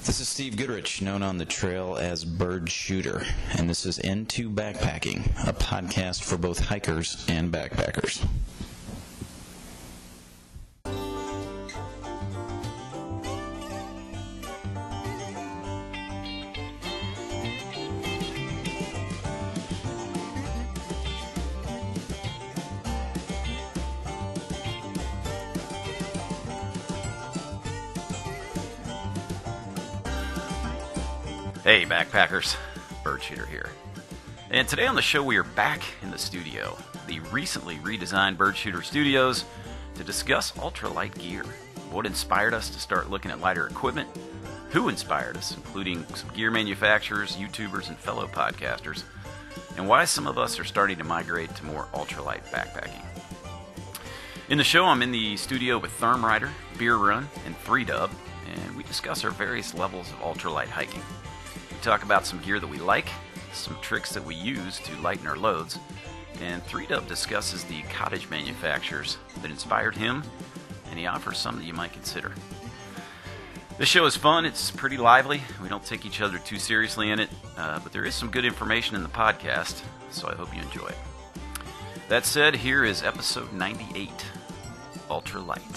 This is Steve Goodrich, known on the trail as Bird Shooter, and this is N2 Backpacking, a podcast for both hikers and backpackers. Hey backpackers, Bird Shooter here. And today on the show we are back in the studio, the recently redesigned Bird Shooter Studios, to discuss ultralight gear. What inspired us to start looking at lighter equipment, who inspired us, including some gear manufacturers, YouTubers, and fellow podcasters, and why some of us are starting to migrate to more ultralight backpacking. In the show I'm in the studio with Thermrider, Beer Run, and 3Dub, and we discuss our various levels of ultralight hiking. We talk about some gear that we like, some tricks that we use to lighten our loads, and 3Dub discusses the cottage manufacturers that inspired him, and he offers some that you might consider. This show is fun, it's pretty lively, we don't take each other too seriously in it, but there is some good information in the podcast, so I hope you enjoy it. That said, here is episode 98, Ultralight.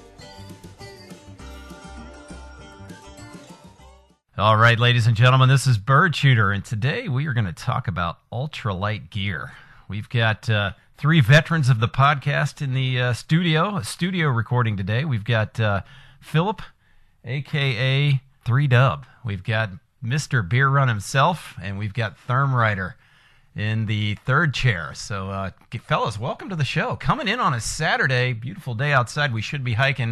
All right, ladies and gentlemen, this is Bird Shooter, and today we are going to talk about ultralight gear. We've got three veterans of the podcast in the a studio recording today. We've got Philip, a.k.a. 3Dub. We've got Mr. Beer Run himself, and we've got Thermrider in the third chair. So, fellas, welcome to the show. Coming in on a Saturday, beautiful day outside. We should be hiking.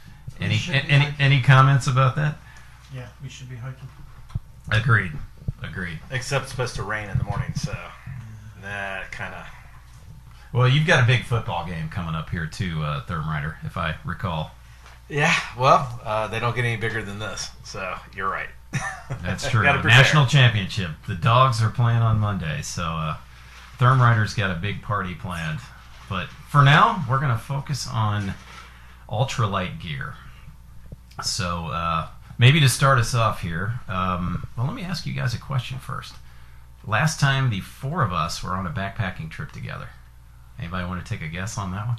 Any comments about that? Yeah, we should be hiking. Agreed. Except it's supposed to rain in the morning, so that kind of... Well, you've got a big football game coming up here too, Thermrider, if I recall. Yeah, well, they don't get any bigger than this, so you're right. That's true. National championship. The Dogs are playing on Monday, so Thermrider's got a big party planned. But for now, we're going to focus on ultralight gear. So... maybe to start us off here, well, let me ask you guys a question first. Last time the four of us were on a backpacking trip together. Anybody want to take a guess on that one?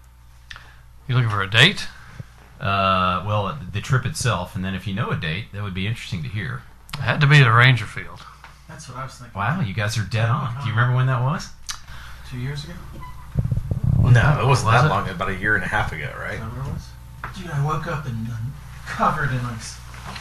You looking for a date? Well, the trip itself, and then if you know a date, that would be interesting to hear. It had to be at a Rangerfield. That's what I was thinking. Wow, you guys are dead on. Do you remember when that was? 2 years ago? No, it wasn't that long. About a year and a half ago, right? Is that what it was? Dude, I woke up and covered in ice.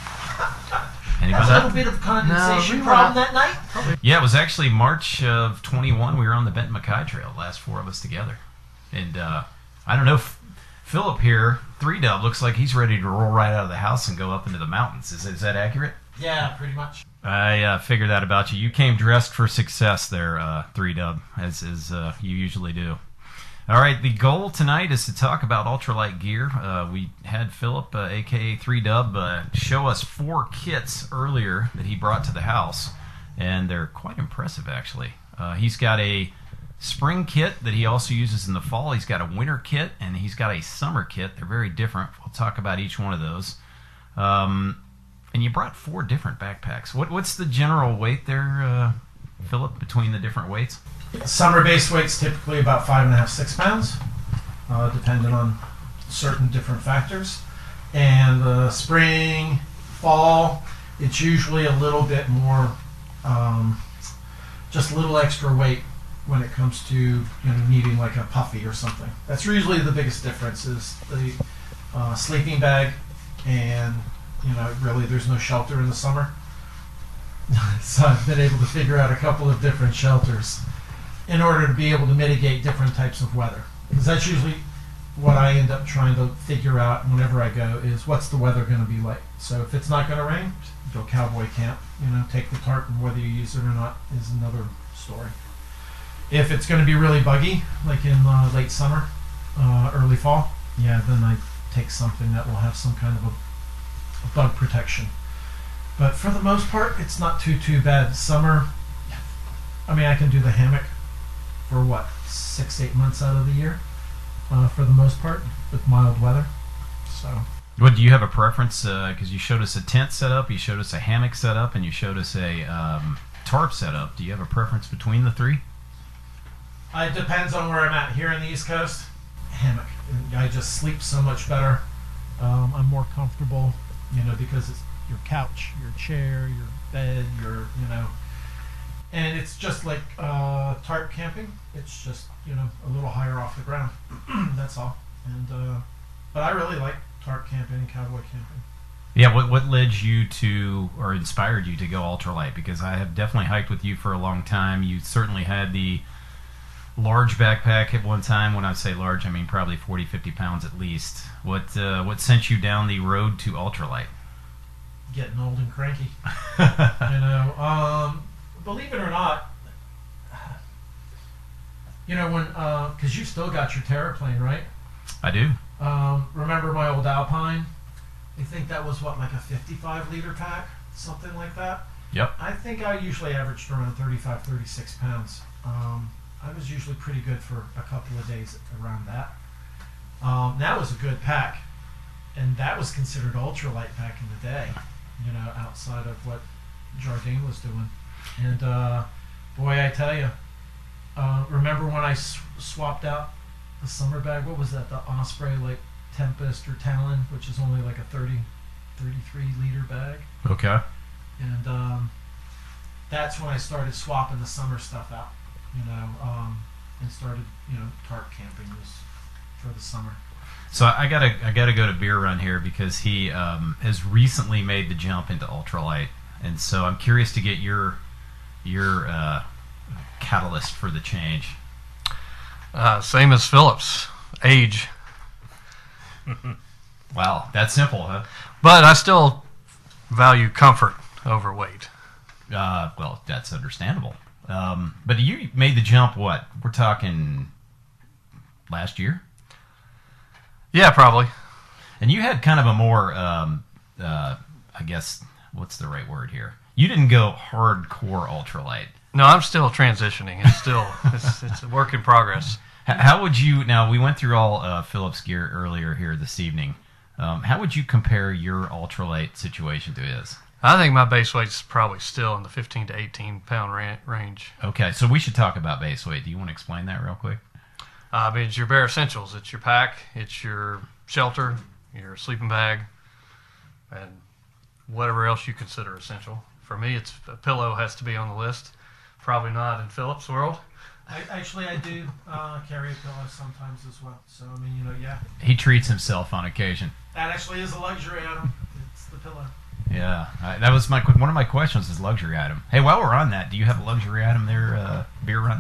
Anybody? A little bit of condensation problem that night? Yeah, it was actually March of 21. We were on the Benton MacKay Trail, last four of us together. And I don't know, Philip here, 3Dub, looks like he's ready to roll right out of the house and go up into the mountains. Is that accurate? Yeah, pretty much. I figured that about you. You came dressed for success there, 3Dub, as you usually do. All right, the goal tonight is to talk about ultralight gear. We had Philip, a.k.a. 3Dub, show us 4 kits earlier that he brought to the house, and they're quite impressive, actually. He's got a spring kit that he also uses in the fall. He's got a winter kit, and he's got a summer kit. They're very different. We'll talk about each one of those. And you brought 4 different backpacks. What's the general weight there, Philip, between the different weights? Summer base weight's typically about 5.5, 6 pounds, depending on certain different factors. And spring, fall, it's usually a little bit more, just a little extra weight when it comes to needing like a puffy or something. That's usually the biggest difference is the sleeping bag, and really there's no shelter in the summer. So I've been able to figure out a couple of different shelters in order to be able to mitigate different types of weather. Because that's usually what I end up trying to figure out whenever I go is what's the weather going to be like. So if it's not going to rain, go cowboy camp, take the tarp, and whether you use it or not is another story. If it's going to be really buggy, like in late summer, early fall, then I take something that will have some kind of a bug protection. But for the most part, it's not too bad. Summer, I can do the hammock for 6-8 months out of the year, for the most part, with mild weather. So What do you have a preference? Because you showed us a tent setup, you showed us a hammock setup, and you showed us a tarp setup. Do you have a preference between the three? It depends on where I'm at. Here in the East Coast, hammock. I just sleep so much better. I'm more comfortable, because it's your couch, your chair, your bed, and it's just like tarp camping. It's just a little higher off the ground. That's all. And but I really like tarp camping and cowboy camping. Yeah, what led you to, or inspired you to go ultralight? Because I have definitely hiked with you for a long time. You certainly had the large backpack at one time. When I say large, I mean probably 40, 50 pounds at least. What sent you down the road to ultralight? Getting old and cranky. Believe it or not, when because you still got your Terraplane, right? I do. Remember my old Alpine? I think that was like a 55-liter pack, something like that. Yep. I think I usually averaged around 35, 36 pounds. I was usually pretty good for a couple of days around that. That was a good pack, and that was considered ultralight back in the day, outside of what Jardine was doing. And boy, I tell you, remember when I swapped out the summer bag? What was that? The Osprey like Tempest or Talon, which is only like a 33-liter bag. Okay. And that's when I started swapping the summer stuff out, and started, tarp camping was for the summer. So I gotta go to Beer Run here because he has recently made the jump into ultralight, and so I'm curious to get your catalyst for the change. Same as Phillips, age. Wow, that's simple, huh? But I still value comfort over weight. Well, that's understandable. But you made the jump, what? We're talking last year? Yeah, probably. And you had kind of a more, I guess, what's the right word here? You didn't go hardcore ultralight. No, I'm still transitioning. It's still it's a work in progress. How would you, now we went through all Phillips gear earlier here this evening. How would you compare your ultralight situation to his? I think my base weight's probably still in the 15 to 18 pound range. Okay, so we should talk about base weight. Do you want to explain that real quick? It's your bare essentials. It's your pack, it's your shelter, your sleeping bag, and whatever else you consider essential. For me, it's a pillow has to be on the list. Probably not in Phillips' world. I do carry a pillow sometimes as well. So, yeah. He treats himself on occasion. That actually is a luxury item. It's the pillow. Yeah, that was one of my questions is luxury item. Hey, while we're on that, do you have a luxury item there, Beer Run?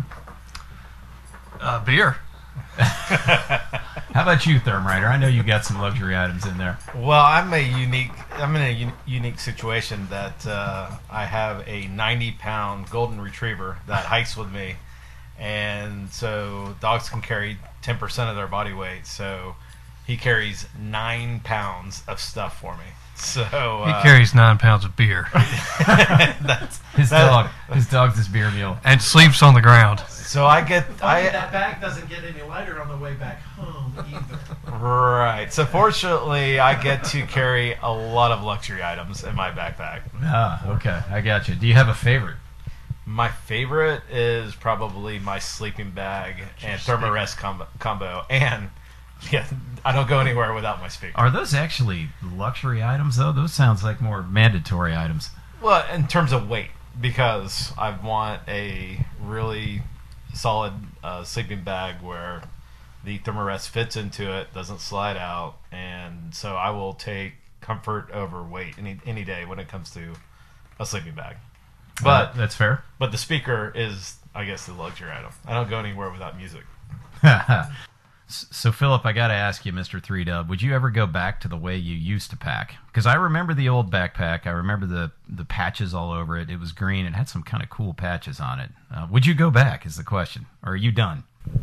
Beer. How about you, Thermrider? I know you got some luxury items in there. Well, I'm in a unique situation that I have a 90-pound golden retriever that hikes with me, and so dogs can carry 10% of their body weight. So he carries 9 pounds of stuff for me. So he carries 9 pounds of beer. that's his dog's his beer meal, and sleeps on the ground. So that bag doesn't get any lighter on the way back home either. Right. So fortunately, I get to carry a lot of luxury items in my backpack. Ah, okay, I got you. Do you have a favorite? My favorite is probably my sleeping bag and Thermarest combo. And yeah, I don't go anywhere without my speaker. Are those actually luxury items, though? Those sounds like more mandatory items. Well, in terms of weight, because I want a really solid sleeping bag where the Thermarest fits into it, doesn't slide out, and so I will take comfort over weight any day when it comes to a sleeping bag. But that's fair. But the speaker is, I guess, the luxury item. I don't go anywhere without music. So, Philip, I got to ask you, Mr. 3Dub, would you ever go back to the way you used to pack? Because I remember the old backpack. I remember the patches all over it. It was green. It had some kind of cool patches on it. Would you go back is the question. Or are you done?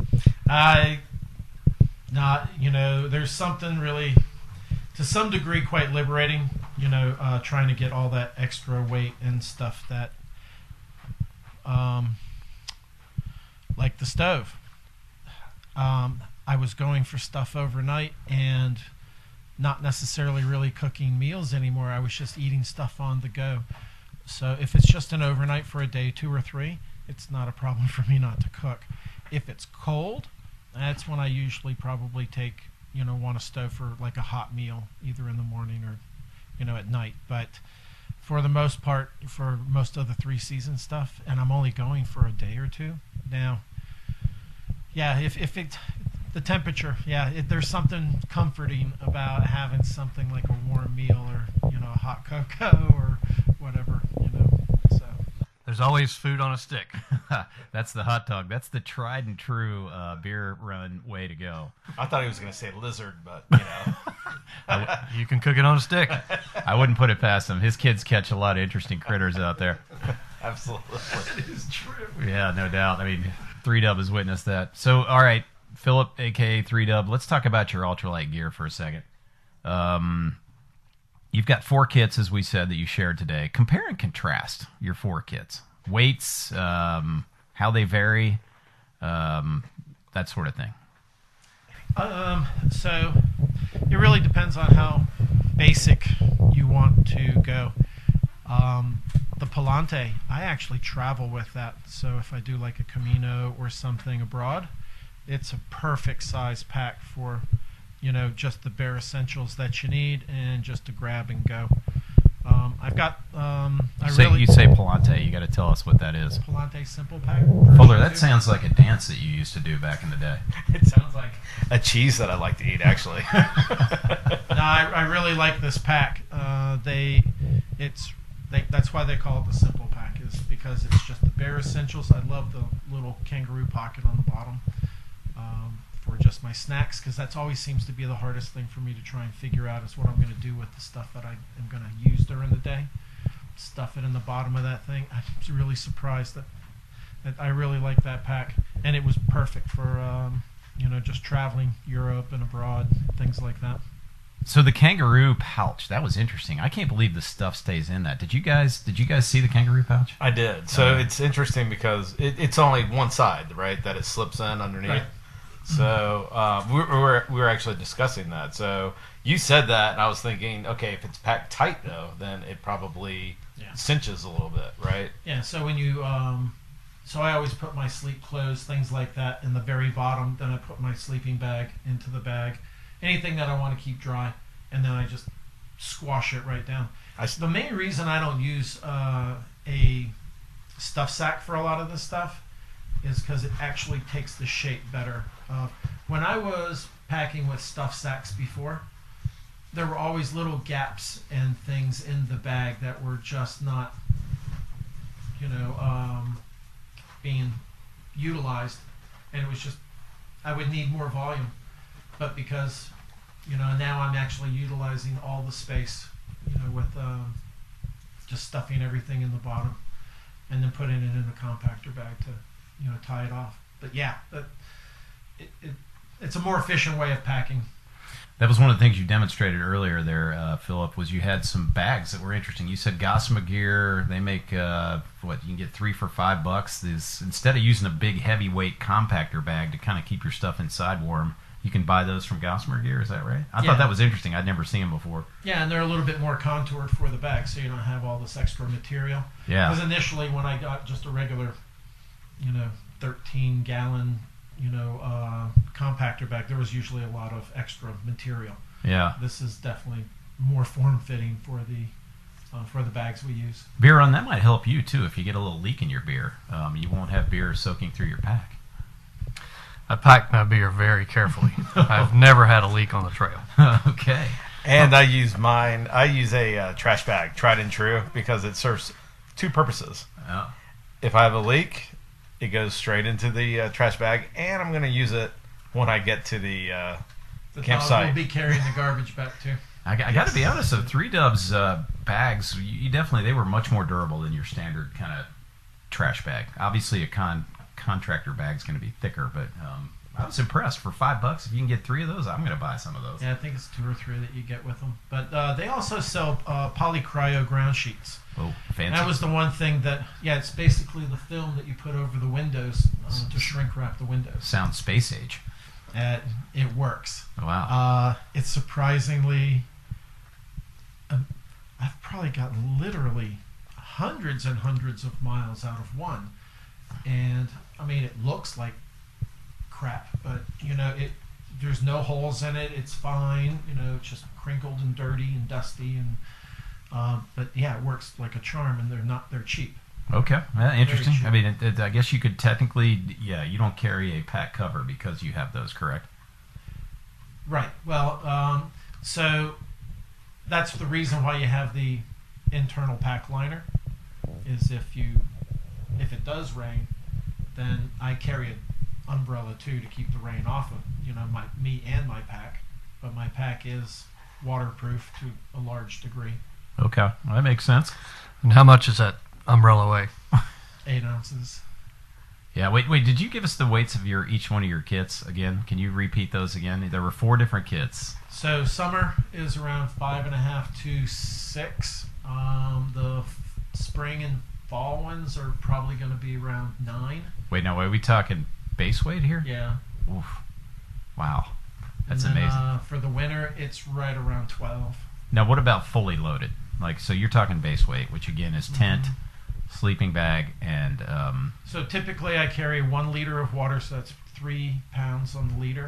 There's something really, to some degree, quite liberating, trying to get all that extra weight and stuff that, like the stove. I was going for stuff overnight, and not necessarily really cooking meals anymore. I was just eating stuff on the go. So if it's just an overnight for a day, 2 or 3, it's not a problem for me not to cook. If it's cold, that's when I usually probably take, want a stove for like a hot meal, either in the morning or, at night. But for the most part, for most of the 3-season stuff, and I'm only going for a day or 2 now. Yeah, if it, the temperature, there's something comforting about having something like a warm meal or, a hot cocoa or whatever, so. There's always food on a stick. That's the hot dog. That's the tried and true beer run way to go. I thought he was going to say lizard, but You can cook it on a stick. I wouldn't put it past him. His kids catch a lot of interesting critters out there. Absolutely. It is true. Yeah, no doubt. I mean, 3Dub has witnessed that. So, all right, Philip, a.k.a. 3Dub, let's talk about your ultralight gear for a second. You've got 4 kits, as we said, that you shared today. Compare and contrast your 4 kits. Weights, how they vary, that sort of thing. So it really depends on how basic you want to go. The Palante, I actually travel with that. So if I do like a Camino or something abroad, it's a perfect size pack for, just the bare essentials that you need and just to grab and go. I've got, You say Palante, you got to tell us what that is. Palante Simple Pack. Fuller, that sounds like a dance that you used to do back in the day. It sounds like a cheese that I like to eat, actually. No, I really like this pack. That's why they call it the Simple Pack, is because it's just the bare essentials. I love the little kangaroo pocket on the bottom for just my snacks, because that's always seems to be the hardest thing for me to try and figure out, is what I'm going to do with the stuff that I am going to use during the day. Stuff it in the bottom of that thing. I was really surprised that I really like that pack, and it was perfect for just traveling Europe and abroad, things like that. So the kangaroo pouch, that was interesting. I can't believe the stuff stays in that. Did you guys see the kangaroo pouch? I did. So it's interesting because it's only one side, right, that it slips in underneath. Right. So we were actually discussing that. So you said that, and I was thinking, okay, if it's packed tight though, then it probably cinches a little bit, right? Yeah. So when you so I always put my sleep clothes, things like that, in the very bottom. Then I put my sleeping bag into the bag, anything that I want to keep dry, and then I just squash it right down. The main reason I don't use a stuff sack for a lot of this stuff is because it actually takes the shape better. When I was packing with stuff sacks before, there were always little gaps and things in the bag that were just not, being utilized, and it was just, I would need more volume. But because, now I'm actually utilizing all the space, with just stuffing everything in the bottom and then putting it in a compactor bag to, tie it off. But yeah, it's a more efficient way of packing. That was one of the things you demonstrated earlier there, Philip, was you had some bags that were interesting. You said Gossamer Gear, they make, you can get 3 for $5. Instead of using a big heavyweight compactor bag to kind of keep your stuff inside warm, you can buy those from Gossamer Gear, is that right? I thought that was interesting. I'd never seen them before. Yeah, and they're a little bit more contoured for the bag, so you don't have all this extra material. Yeah. Because initially when I got just a regular, 13-gallon, compactor bag, there was usually a lot of extra material. Yeah. This is definitely more form-fitting for the bags we use. Beer run, that might help you too if you get a little leak in your beer. You won't have beer soaking through your pack. I pack my beer very carefully. I've never had a leak on the trail. Okay. And I use a trash bag, tried and true, because it serves 2 purposes. Oh. If I have a leak, it goes straight into the trash bag, and I'm going to use it when I get to the campsite. We'll be carrying the garbage back too. I got to be honest, so 3Dub's bags, you definitely, they were much more durable than your standard kind of trash bag. Obviously, a contractor bag's going to be thicker, but I was impressed. For $5, if you can get 3 of those, I'm going to buy some of those. Yeah, I think it's 2 or 3 that you get with them. But they also sell polycryo ground sheets. Oh, fancy. And that was the one thing that, it's basically the film that you put over the windows to shrink wrap the windows. Sounds space age. It works. Wow. It's surprisingly. I've probably gotten literally hundreds and hundreds of miles out of one, and I mean it looks like crap, but there's no holes in it. It's fine. It's just crinkled and dirty and dusty, and but yeah, it works like a charm, and they're cheap. Okay, interesting. cheap. I mean, I guess you could technically, you don't carry a pack cover because you have those, correct? Right. Well, so that's the reason why you have the internal pack liner. Is if it does rain, then I carry an umbrella too to keep the rain off of me and my pack. But my pack is waterproof to a large degree. Okay, well, that makes sense. And how much is that umbrella weigh? 8 ounces. Yeah, wait, did you give us the weights of each one of your kits again? Can you repeat those again? There were 4 different kits. So summer is around 5.5 to 6. The spring and fall ones are probably going to be around 9. Wait, now, are we talking base weight here? Yeah. Oof. Wow. That's and then, amazing. For the winter, it's right around 12. Now, what about fully loaded? So you're talking base weight, which again is tent, sleeping bag, and... So typically I carry 1 liter of water, so that's 3 pounds on the liter.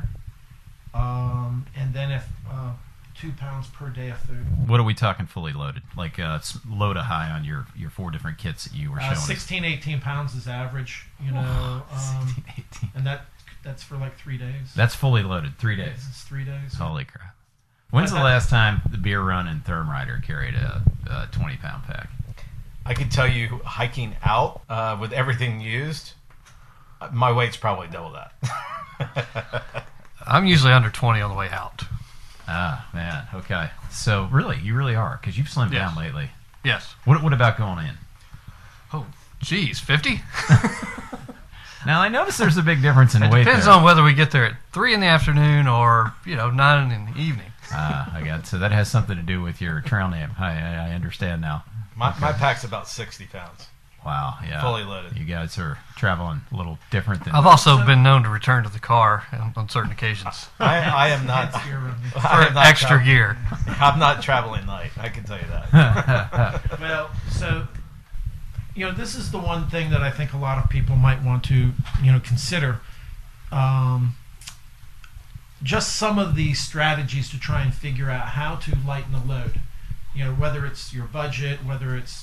And then if 2 pounds per day of food. What are we talking fully loaded? Like low to high on your 4 different kits that you were showing 16, 18 pounds is average, 16, 18. and that's for like 3 days. That's fully loaded, 3 days. It's 3 days. Holy crap. When's the last time the Beer Run and Therm Rider carried a 20-pound pack? I can tell you, hiking out with everything used, my weight's probably double that. I'm usually under 20 on the way out. Ah, man. Okay. So really, you really are, because you've slimmed Yes. down lately. Yes. What about going in? Oh, geez, 50? Now, I notice there's a big difference in It weight depends there. on whether we get there at 3 in the afternoon or, 9 in the evening. I got it. So that has something to do with your trail name. I understand now. My pack's about 60 pounds. Wow, yeah. Fully loaded. You guys are traveling a little different than... I've also been known to return to the car on certain occasions I am not. That's your I for am not extra gear. I'm not traveling light. I can tell you that. Well, so this is the one thing that I think a lot of people might want to consider. Just some of the strategies to try and figure out how to lighten the load. Whether it's your budget, whether it's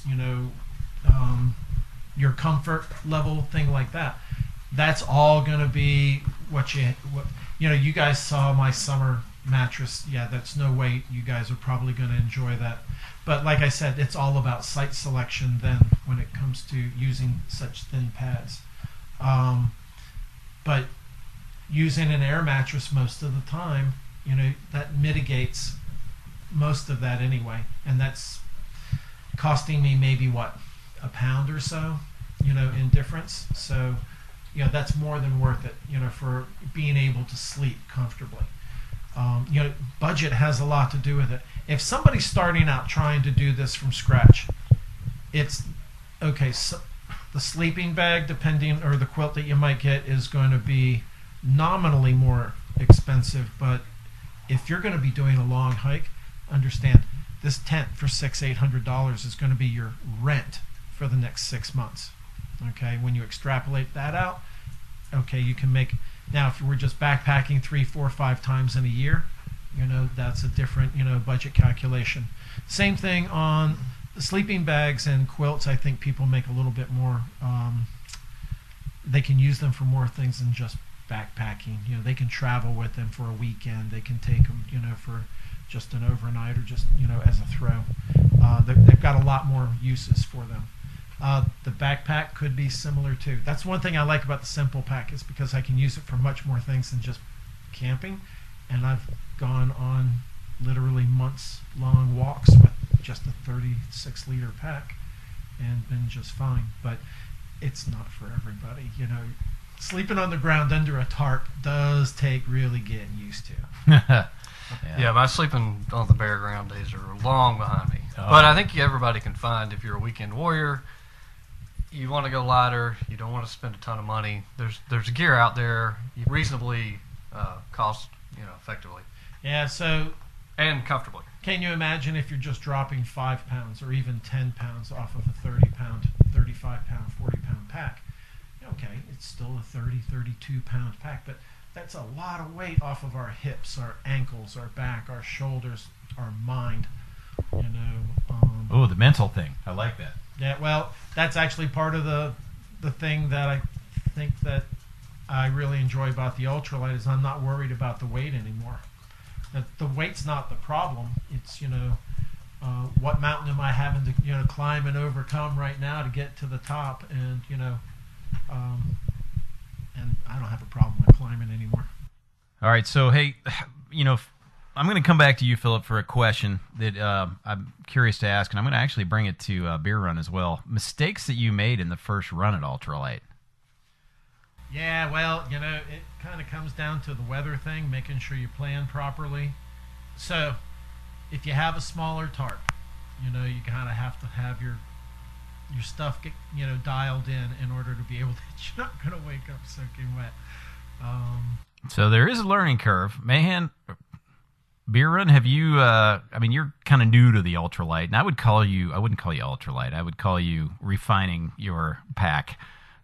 your comfort level, thing like that. That's all going to be what you guys saw my summer mattress. Yeah, that's no weight. You guys are probably going to enjoy that. But like I said, it's all about site selection then when it comes to using such thin pads. But using an air mattress most of the time, that mitigates most of that anyway. And that's costing me maybe a pound or so, in difference. So, that's more than worth it, for being able to sleep comfortably. Budget has a lot to do with it. If somebody's starting out trying to do this from scratch, it's okay. So the sleeping bag, or the quilt that you might get, is going to be nominally more expensive. But if you're going to be doing a long hike, understand this tent for $600-800 is going to be your rent for the next 6 months. Okay, when you extrapolate that out, okay, you can make. Now, if you were just backpacking 3, 4, 5 times in a year, that's a different, budget calculation. Same thing on the sleeping bags and quilts. I think people make a little bit more. They can use them for more things than just backpacking. They can travel with them for a weekend. They can take them, for just an overnight or just, as a throw. They've got a lot more uses for them. The backpack could be similar too. That's one thing I like about the Simple Pack, is because I can use it for much more things than just camping. And I've gone on literally months-long walks with just a 36-liter pack and been just fine. But it's not for everybody. Sleeping on the ground under a tarp does take really getting used to. Yeah, my sleeping on the bare ground days are long behind me. Oh. But I think everybody can find, if you're a weekend warrior, you want to go lighter, you don't want to spend a ton of money. There's gear out there reasonably cost effectively Yeah, so and comfortably. can you imagine if you're just dropping 5 pounds or even 10 pounds off of a 30 pound, 35 pound, 40 pound pack? Okay, it's still a 30, 32 pound pack, but that's a lot of weight off of our hips, our ankles, our back, our shoulders, our mind. Oh, the mental thing. I like that. Yeah, well, that's actually part of the thing that I think that I really enjoy about the ultralight is I'm not worried about the weight anymore. The weight's not the problem. It's what mountain am I having to climb and overcome right now to get to the top, and and I don't have a problem with climbing anymore. All right, so hey, I'm going to come back to you, Philip, for a question that I'm curious to ask, and I'm going to actually bring it to Beer Run as well. Mistakes that you made in the first run at Ultralight. Yeah, well, it kind of comes down to the weather thing, making sure you plan properly. So, if you have a smaller tarp, you kind of have to have your stuff get dialed in order to be able to. You're not going to wake up soaking wet. So there is a learning curve. Mahan, Beer Run, have you? You're kind of new to the ultralight, and I wouldn't call you ultralight. I would call you refining your pack.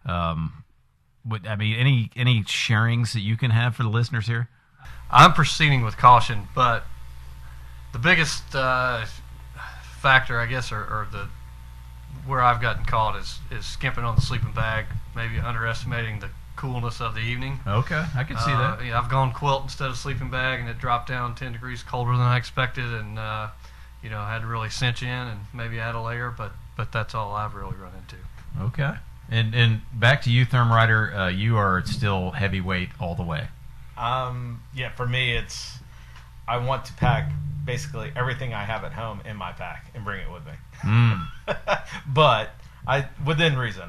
Any sharings that you can have for the listeners here? I'm proceeding with caution, but the biggest factor, I guess, or the where I've gotten caught is skimping on the sleeping bag, maybe underestimating the coolness of the evening. Okay, I can see that. Yeah, I've gone quilt instead of sleeping bag, and it dropped down 10 degrees colder than I expected, and I had to really cinch in and maybe add a layer, but that's all I've really run into. Okay, and back to you, Therm Rider. You are still heavyweight all the way. Yeah, for me, I want to pack basically everything I have at home in my pack and bring it with me. But within reason.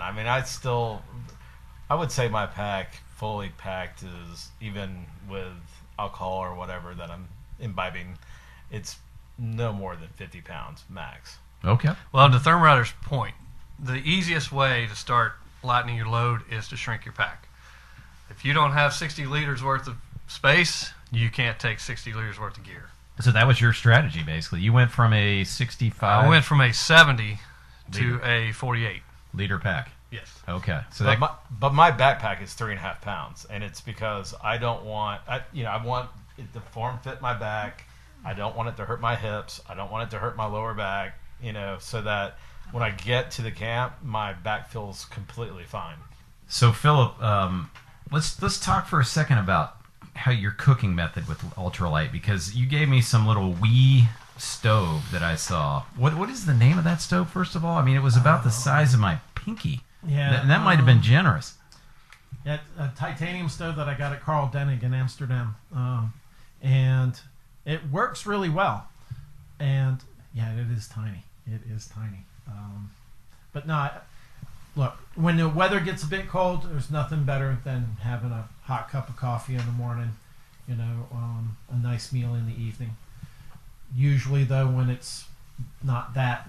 I would say my pack fully packed is, even with alcohol or whatever that I'm imbibing, it's no more than 50 pounds max. Okay. Well, to Therm Rider's point, the easiest way to start lightening your load is to shrink your pack. If you don't have 60 liters worth of space, you can't take 60 liters worth of gear. So that was your strategy, basically. You went from a 65... I went from a 70 to a 48. Liter pack. Yes. Okay. So but my backpack is 3.5 pounds, and it's because I don't want... I want it to form fit my back. I don't want it to hurt my hips. I don't want it to hurt my lower back, so that when I get to the camp, my back feels completely fine. So, Philip, let's talk for a second about how your cooking method with ultralight, because you gave me some little wee stove that I saw. What is the name of that stove, first of all? It was about the size of my pinky. Yeah, and that might have been generous. Yeah, a titanium stove that I got at Carl Dennig in Amsterdam, and it works really well. And yeah, it is tiny. It is tiny. But no, look, when the weather gets a bit cold, there's nothing better than having a hot cup of coffee in the morning, a nice meal in the evening. Usually, though, when it's not that,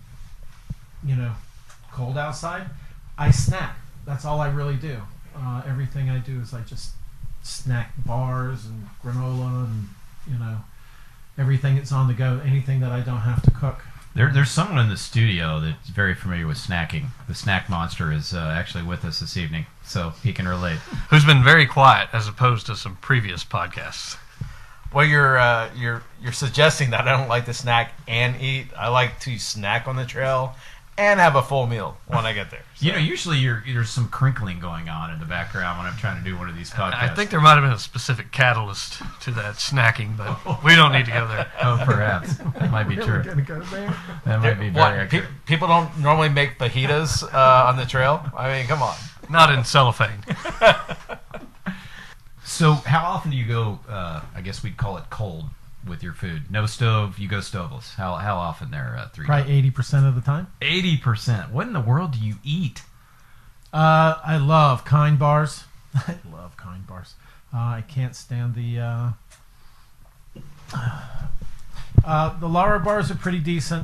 cold outside, I snack. That's all I really do. Everything I do is I just snack bars and granola and, everything that's on the go, anything that I don't have to cook. There's someone in the studio that's very familiar with snacking. The snack monster is actually with us this evening, so he can relate. Who's been very quiet as opposed to some previous podcasts. Well, you're suggesting that I don't like to snack and eat. I like to snack on the trail and have a full meal when I get there. So. Usually there's some crinkling going on in the background when I'm trying to do one of these podcasts. I think there might have been a specific catalyst to that snacking, but we don't need to go there. Oh, perhaps. That might be true. Go there? That might be very accurate. People don't normally make fajitas on the trail. Come on. Not in cellophane. So how often do you go, I guess we'd call it cold, with your food? No stove, you go stoveless. How often there, 3 Probably 80% of the time. 80%. What in the world do you eat? I love Kind bars. I love Kind bars. I can't stand the Lara bars are pretty decent.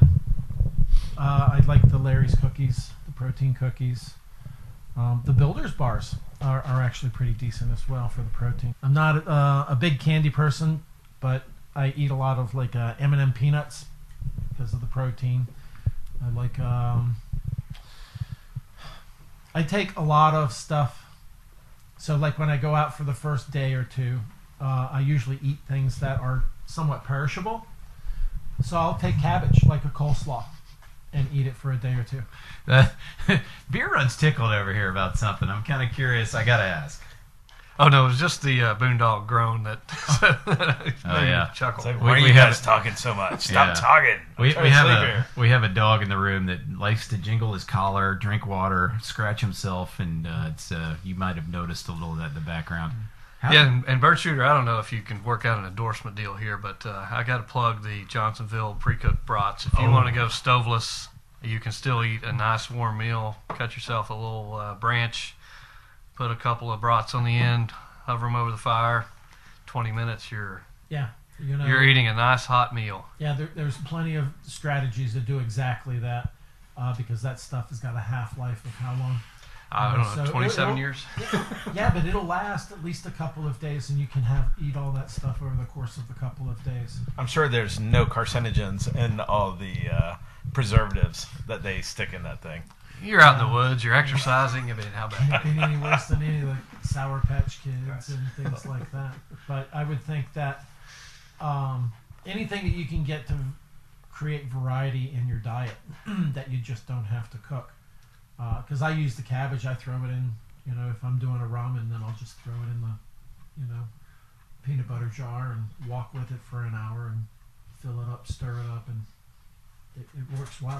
I like the Larry's cookies, the protein cookies. The Builder's bars are actually pretty decent as well for the protein. I'm not a big candy person, but I eat a lot of like M&M peanuts because of the protein. I like I take a lot of stuff. So like when I go out for the first day or two, I usually eat things that are somewhat perishable. So I'll take cabbage, like a coleslaw, and eat it for a day or two. Beer runs tickled over here about something. I'm kind of curious. I got to ask. Oh no, it was just the Boondog groan that made yeah. me chuckle. It's like, We- why are we you have- guys talking so much? Stop Yeah. talking. I'm We trying to sleep have here. we have a dog in the room that likes to jingle his collar, drink water, scratch himself, and it's you might have noticed a little of that in the background. Yeah, and Bird Shooter, I don't know if you can work out an endorsement deal here, but I got to plug the Johnsonville pre-cooked brats. If you want to go stoveless, you can still eat a nice warm meal. Cut yourself a little branch, put a couple of brats on the end, hover them over the fire. 20 minutes, you're eating a nice hot meal. Yeah, there's plenty of strategies to do exactly that because that stuff has got a half-life of how long? I don't know, So 27 it'll- years? Yeah, but it'll last at least a couple of days, and you can eat all that stuff over the course of a couple of days. I'm sure there's no carcinogens in all the preservatives that they stick in that thing. You're out in the woods, you're exercising. I mean, how Can't bad? be any worse than any of the Sour Patch Kids and things like that. But I would think that anything that you can get to create variety in your diet that you just don't have to cook. Because I use the cabbage, I throw it in, if I'm doing a ramen, then I'll just throw it in the, peanut butter jar and walk with it for an hour and fill it up, stir it up, and it works well.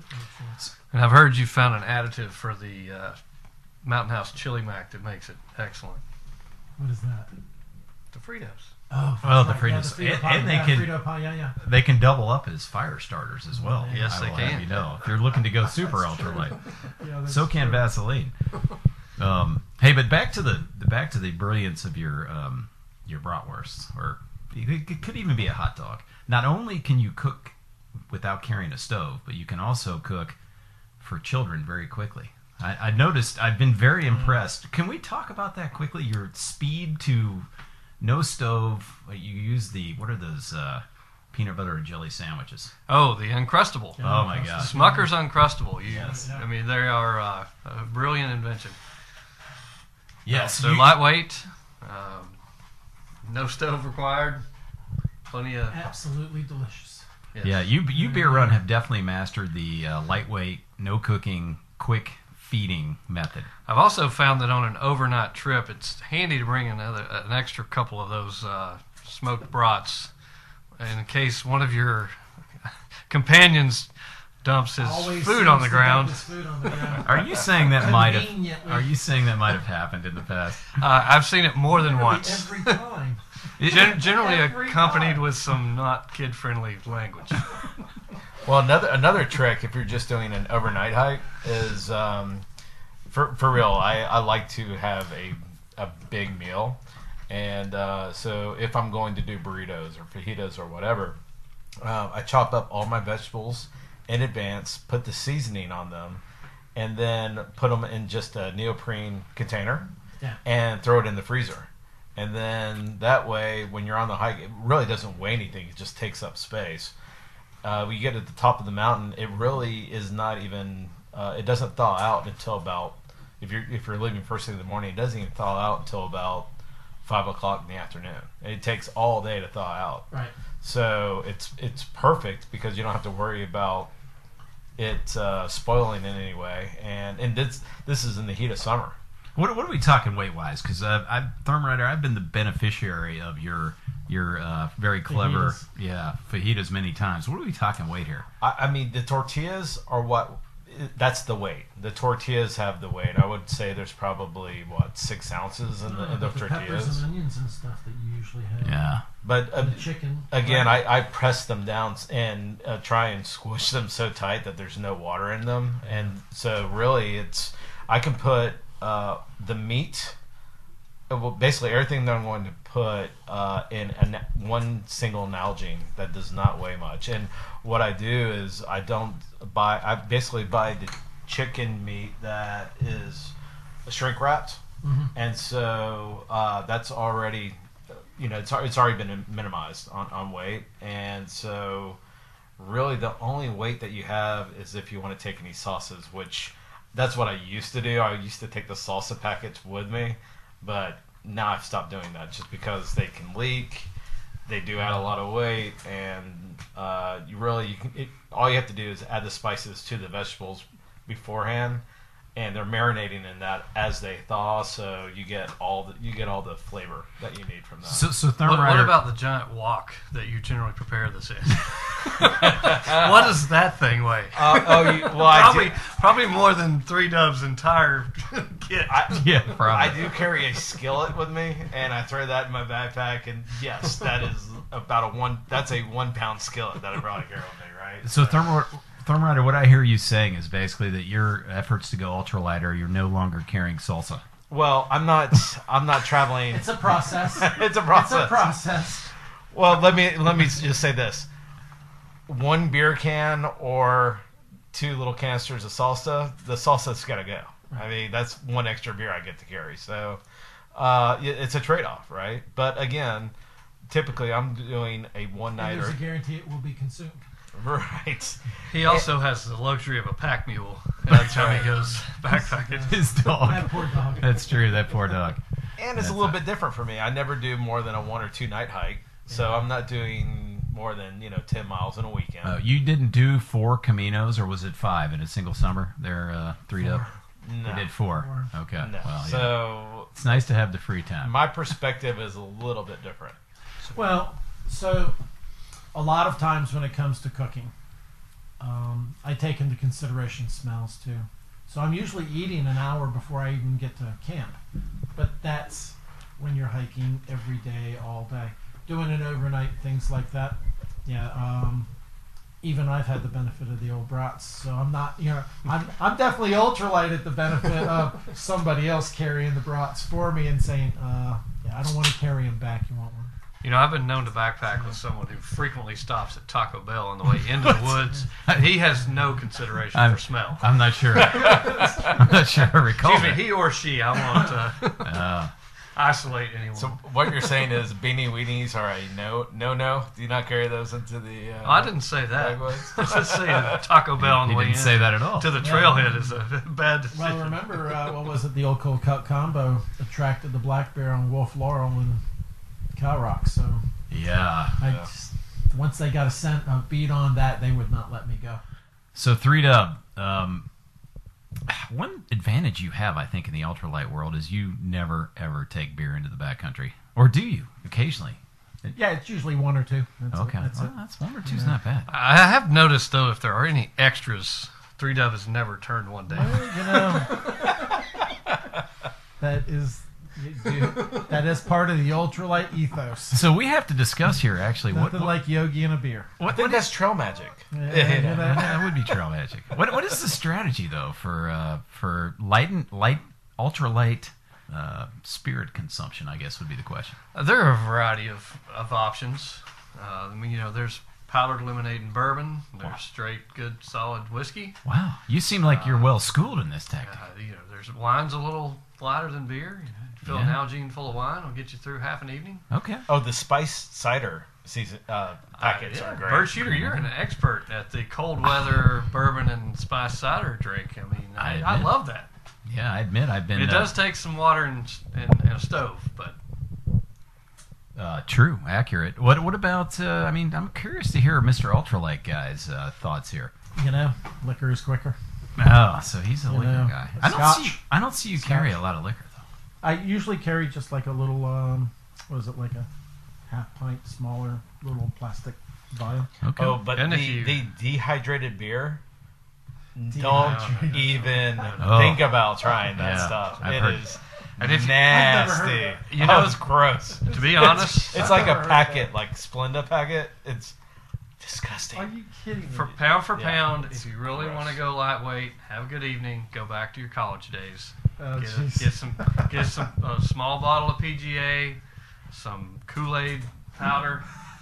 And I've heard you found an additive for the Mountain House Chili Mac that makes it excellent. What is that? The Fritos. Oh, Well, the that's right. Fritos. Yeah, the Frito And they pie, can- Frito pie, yeah. They can double up as fire starters as well. Yes, I they will can. have you know, if you're looking to go super That's true. ultralight. Yeah, that's So can true. Vaseline. Hey, but back to the brilliance of your bratwurst, or it could even be a hot dog. Not only can you cook without carrying a stove, but you can also cook for children very quickly. I noticed. I've been very impressed. Can we talk about that quickly? Your speed to no stove. You use what are those peanut butter and jelly sandwiches? Oh, the Uncrustable. Oh my God. Smucker's Uncrustable. Yes. I mean, they are a brilliant invention. Yes. They're lightweight, no stove required, plenty of... Absolutely delicious. Yes. Yeah, you Beer Run have definitely mastered the lightweight, no cooking, quick feeding method. I've also found that on an overnight trip, it's handy to bring an extra couple of those smoked brats in case one of your companions dumps his Always food on the seems to ground. dump his food on the ground. Are you saying that might have? Conveniently. Are you saying that might have happened in the past? I've seen it more than once. Every time. Generally Every accompanied time. with some not kid-friendly language. Well, another trick if you're just doing an overnight hike is for real. I like to have a big meal, and so if I'm going to do burritos or fajitas or whatever, I chop up all my vegetables in advance, put the seasoning on them, and then put them in just a neoprene container, Yeah. and throw it in the freezer. And then that way, when you're on the hike, it really doesn't weigh anything. It just takes up space. When you get to the top of the mountain, it really is not even. It doesn't thaw out until about. If you're leaving first thing in the morning, it doesn't even thaw out until about 5 o'clock in the afternoon. And it takes all day to thaw out. Right. So it's perfect because you don't have to worry about it spoiling in any way. And this is in the heat of summer. What are we talking weight wise? Because Thermrider, I've been the beneficiary of your very clever fajitas many times. What are we talking weight here? I mean, the tortillas are what. That's the weight. The tortillas have the weight. I would say there's probably 6 ounces in the Peppers tortillas. and onions and stuff that you usually have. Yeah. But And the chicken. again, I press them down and try and squish them so tight that there's no water in them, and so really I can put the meat, well, basically everything that I'm going to put in one single Nalgene that does not weigh much. And what I do is I basically buy the chicken meat that is shrink wrapped, and so that's already, it's already been minimized on weight, and so really the only weight that you have is if you want to take any sauces, which that's what I used to do. I used to take the salsa packets with me, but now I've stopped doing that just because they can leak. They do add a lot of weight, and all you have to do is add the spices to the vegetables beforehand, and they're marinating in that as they thaw, so you get all the flavor that you need from that. So Therm What Rider, about the giant wok that you generally prepare this in? What does that thing weigh? Probably more than 3 Dub's entire kit. yeah, probably. I do carry a skillet with me, and I throw that in my backpack, and yes, that is that's a 1 pound skillet that I probably carry with me, right? So Therm Rider, what I hear you saying is basically that your efforts to go ultralight are you're no longer carrying salsa. Well, I'm not traveling. It's a process. It's a process. It's a process. Well, let me just say this: 1 beer can or 2 little canisters of salsa, the salsa's got to go. I mean, that's 1 extra beer I get to carry. So it's a trade-off, right? But again, typically I'm doing a And one-nighter. there's a guarantee it will be consumed. Right. He also has the luxury of a pack mule every time he goes backpacking. His dog. That poor dog. That's true. That poor dog. And it's a little bit different for me. I never do more than a 1 or 2 night hike. So I'm not doing more than 10 miles in a weekend. You didn't do 4 Caminos, or was it 5 in a single summer? There, 3 Dub. No. You did 4. Okay. No. Well, yeah. So It's nice to have the free time. my perspective is a little bit different. Well, so a lot of times when it comes to cooking, I take into consideration smells too. So I'm usually eating an hour before I even get to camp. But that's when you're hiking every day, all day. Doing an overnight, things like that. Yeah, even I've had the benefit of the old brats. So I'm not, I'm definitely ultralight at the benefit of somebody else carrying the brats for me and saying, yeah, I don't want to carry them back. You want one? I've been known to backpack with someone who frequently stops at Taco Bell on the way into the woods. He has no consideration for smell. I'm not sure. I'm not sure I recall. Excuse me, he or she. I want to isolate anyone. So what you're saying is beanie weenies are a no. Do you not carry those into the? I didn't say that. Bagways? I just say Taco Bell on He the way didn't in say that at all. to the trailhead is a bad decision. Well, remember, what was it? The old cold cut combo attracted the black bear on Wolf Laurel and Cow Rock. So Yeah. once they got a beat on that, they would not let me go. So 3 Dub, one advantage you have, I think, in the ultralight world is you never ever take beer into the backcountry, or do you? Occasionally. Yeah, it's usually 1 or 2. That's Okay, it. That's well, it. that's 1 or 2's not bad. I have noticed though, if there are any extras, 3 Dub has never turned one down. Well, that is part of the ultralight ethos. So we have to discuss here, actually, Nothing like Yogi and a beer. I think that's trail magic. Yeah. that would be trail magic. What is the strategy though for light ultralight spirit consumption? I guess would be the question. There are a variety of options. There's powdered lemonade and bourbon. There's straight, good, solid whiskey. Wow, you seem like you're well schooled in this tactic. There's wine's a little lighter than beer. Fill an Nalgene full of wine will get you through half an evening. Okay. Oh, the spiced cider season packets are great. Bird Shooter, you're an expert at the cold weather bourbon and spiced cider drink. I mean, I love that. Yeah, I admit I've been. It does take some water and a stove, but true, accurate. What about? I'm curious to hear Mr. Ultralight guy's thoughts here. Liquor is quicker. Oh, so he's a liquor know, guy. Scotch. I don't see you carry a lot of liquor though. I usually carry just like a little, like a half pint, smaller little plastic vial. Okay. Oh, but And if the dehydrated beer, don't Dehydrated. even Oh. think about trying that Yeah, stuff. I've heard- and if I've never nasty. heard It's gross. to be honest, It's I've like never a heard packet, like Splenda packet. It's disgusting. Are you kidding me? for Yeah, pound, it's if you really gross. want to go lightweight, have a good evening, go back to your college days. Oh, Get jeez. some small bottle of PGA, some Kool-Aid powder,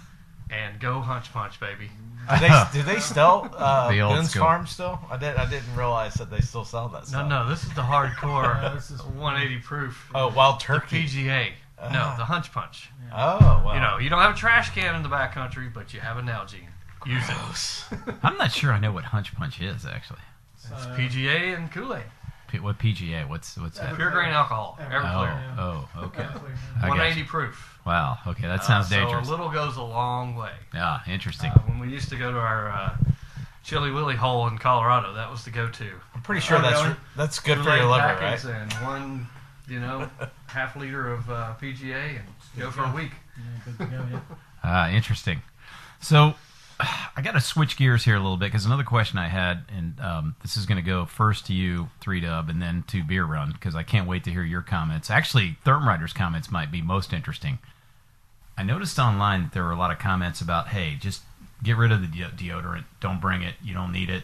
and go Hunch Punch, baby. Do they still The old Boone's school. Farm still? I didn't realize that they still sell that stuff. No, this is the hardcore This is 180 proof. Oh, Wild The Turkey. PGA. No, the Hunch Punch. Oh, well. You know, you don't have a trash can in the backcountry, but you have a Nalgene. Use it. I'm not sure I know what Hunch Punch is actually. It's PGA and Kool-Aid. What PGA? What's that? Pure grain alcohol. Everclear. Oh, okay. Exactly. I got 180 you. proof. Wow. Okay, that sounds dangerous. So a little goes a long way. Yeah, interesting. When we used to go to our Chili Willy hole in Colorado, that was the go-to. I'm pretty sure that's good for Kool-Aid your liver, right? packets and one, half liter of PGA and go for a week. Yeah, good to go, yeah. Interesting. So I got to switch gears here a little bit because another question I had, and this is going to go first to you, 3Dub, and then to Beer Run because I can't wait to hear your comments. Actually, Thermrider's comments might be most interesting. I noticed online that there were a lot of comments about, hey, just get rid of the deodorant. Don't bring it. You don't need it.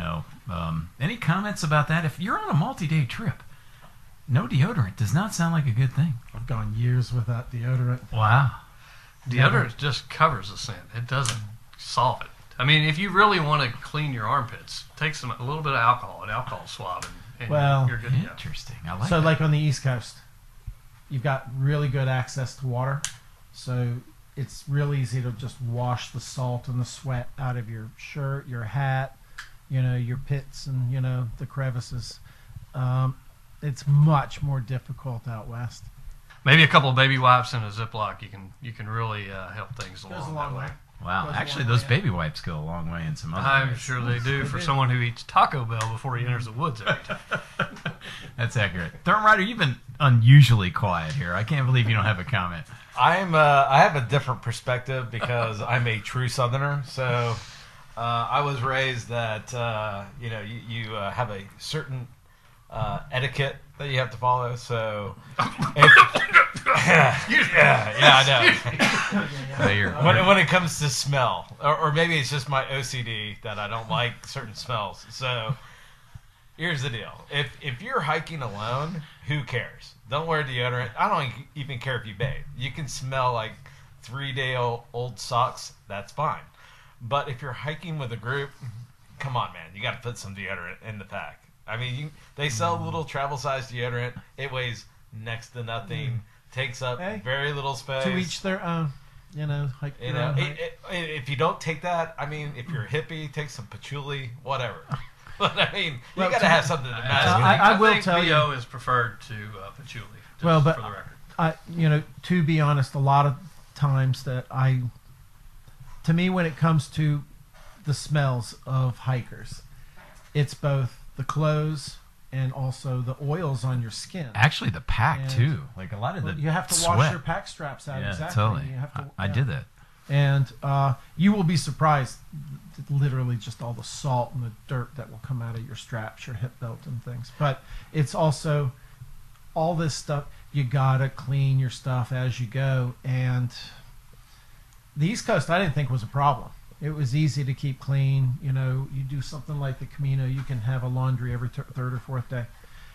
Any comments about that? If you're on a multi-day trip, no deodorant does not sound like a good thing. I've gone years without deodorant. Wow. Deodorant just covers the scent. It doesn't solve it. I mean, if you really want to clean your armpits, take a little bit of alcohol, an alcohol swab, and Well, you're good to go. Interesting. I like So, that. like on the East Coast, you've got really good access to water. So it's real easy to just wash the salt and the sweat out of your shirt, your hat, your pits and, the crevices. It's much more difficult out west. Maybe a couple of baby wipes and a Ziploc, you can really help things Goes along a long that way. way. Wow. Goes a Actually, long those way. baby wipes go a long way in some other I'm ways. sure they do They for do. someone who eats Taco Bell before he enters the woods every time. That's accurate. Thermrider, you've been unusually quiet here. I can't believe you don't have a comment. I have a different perspective because I'm a true Southerner. So I was raised that you have a certain etiquette that you have to follow. So I know. When it comes to smell, or maybe it's just my OCD that I don't like certain smells. So here's the deal: if you're hiking alone, who cares? Don't wear deodorant. I don't even care if you bathe. You can smell like 3-day-old socks. That's fine. But if you're hiking with a group, come on, man, you got to put some deodorant in the pack. I mean, they sell little travel-sized deodorant. It weighs next to nothing. Takes up Hey, very little space. To each their own, hike your own hike. If you don't take that, I mean, if you're a hippie, take some patchouli, whatever. But I mean, Well, you got to have something to match. I will think tell you- BO is preferred to patchouli. Just Well, but for the record. to be honest, a lot of times to me, when it comes to the smells of hikers, it's both the clothes and also the oils on your skin. Actually, the pack, And- too. Like a lot of the You have to sweat. wash your pack straps out. Yeah, exactly. totally. You have to, I did that. And you will be surprised, literally just all the salt and the dirt that will come out of your straps, your hip belt and things. But it's also all this stuff. You gotta clean your stuff as you go. And the East Coast, I didn't think was a problem. It was easy to keep clean. You do something like the Camino, you can have a laundry every third or fourth day.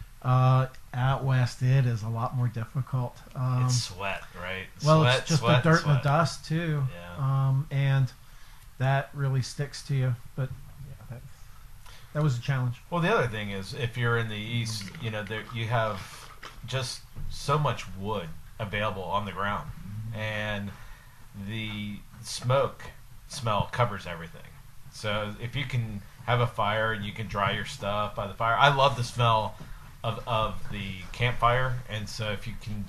Out west, it is a lot more difficult. It's sweat, right? Well, Sweat, it's just sweat, the dirt and sweat. the dust too, Yeah. and that really sticks to you. But yeah, that was a challenge. Well, the other thing is, if you're in the east, you have just so much wood available on the ground, and the smoke smell covers everything. So if you can have a fire and you can dry your stuff by the fire, I love the smell of the campfire. And so if you can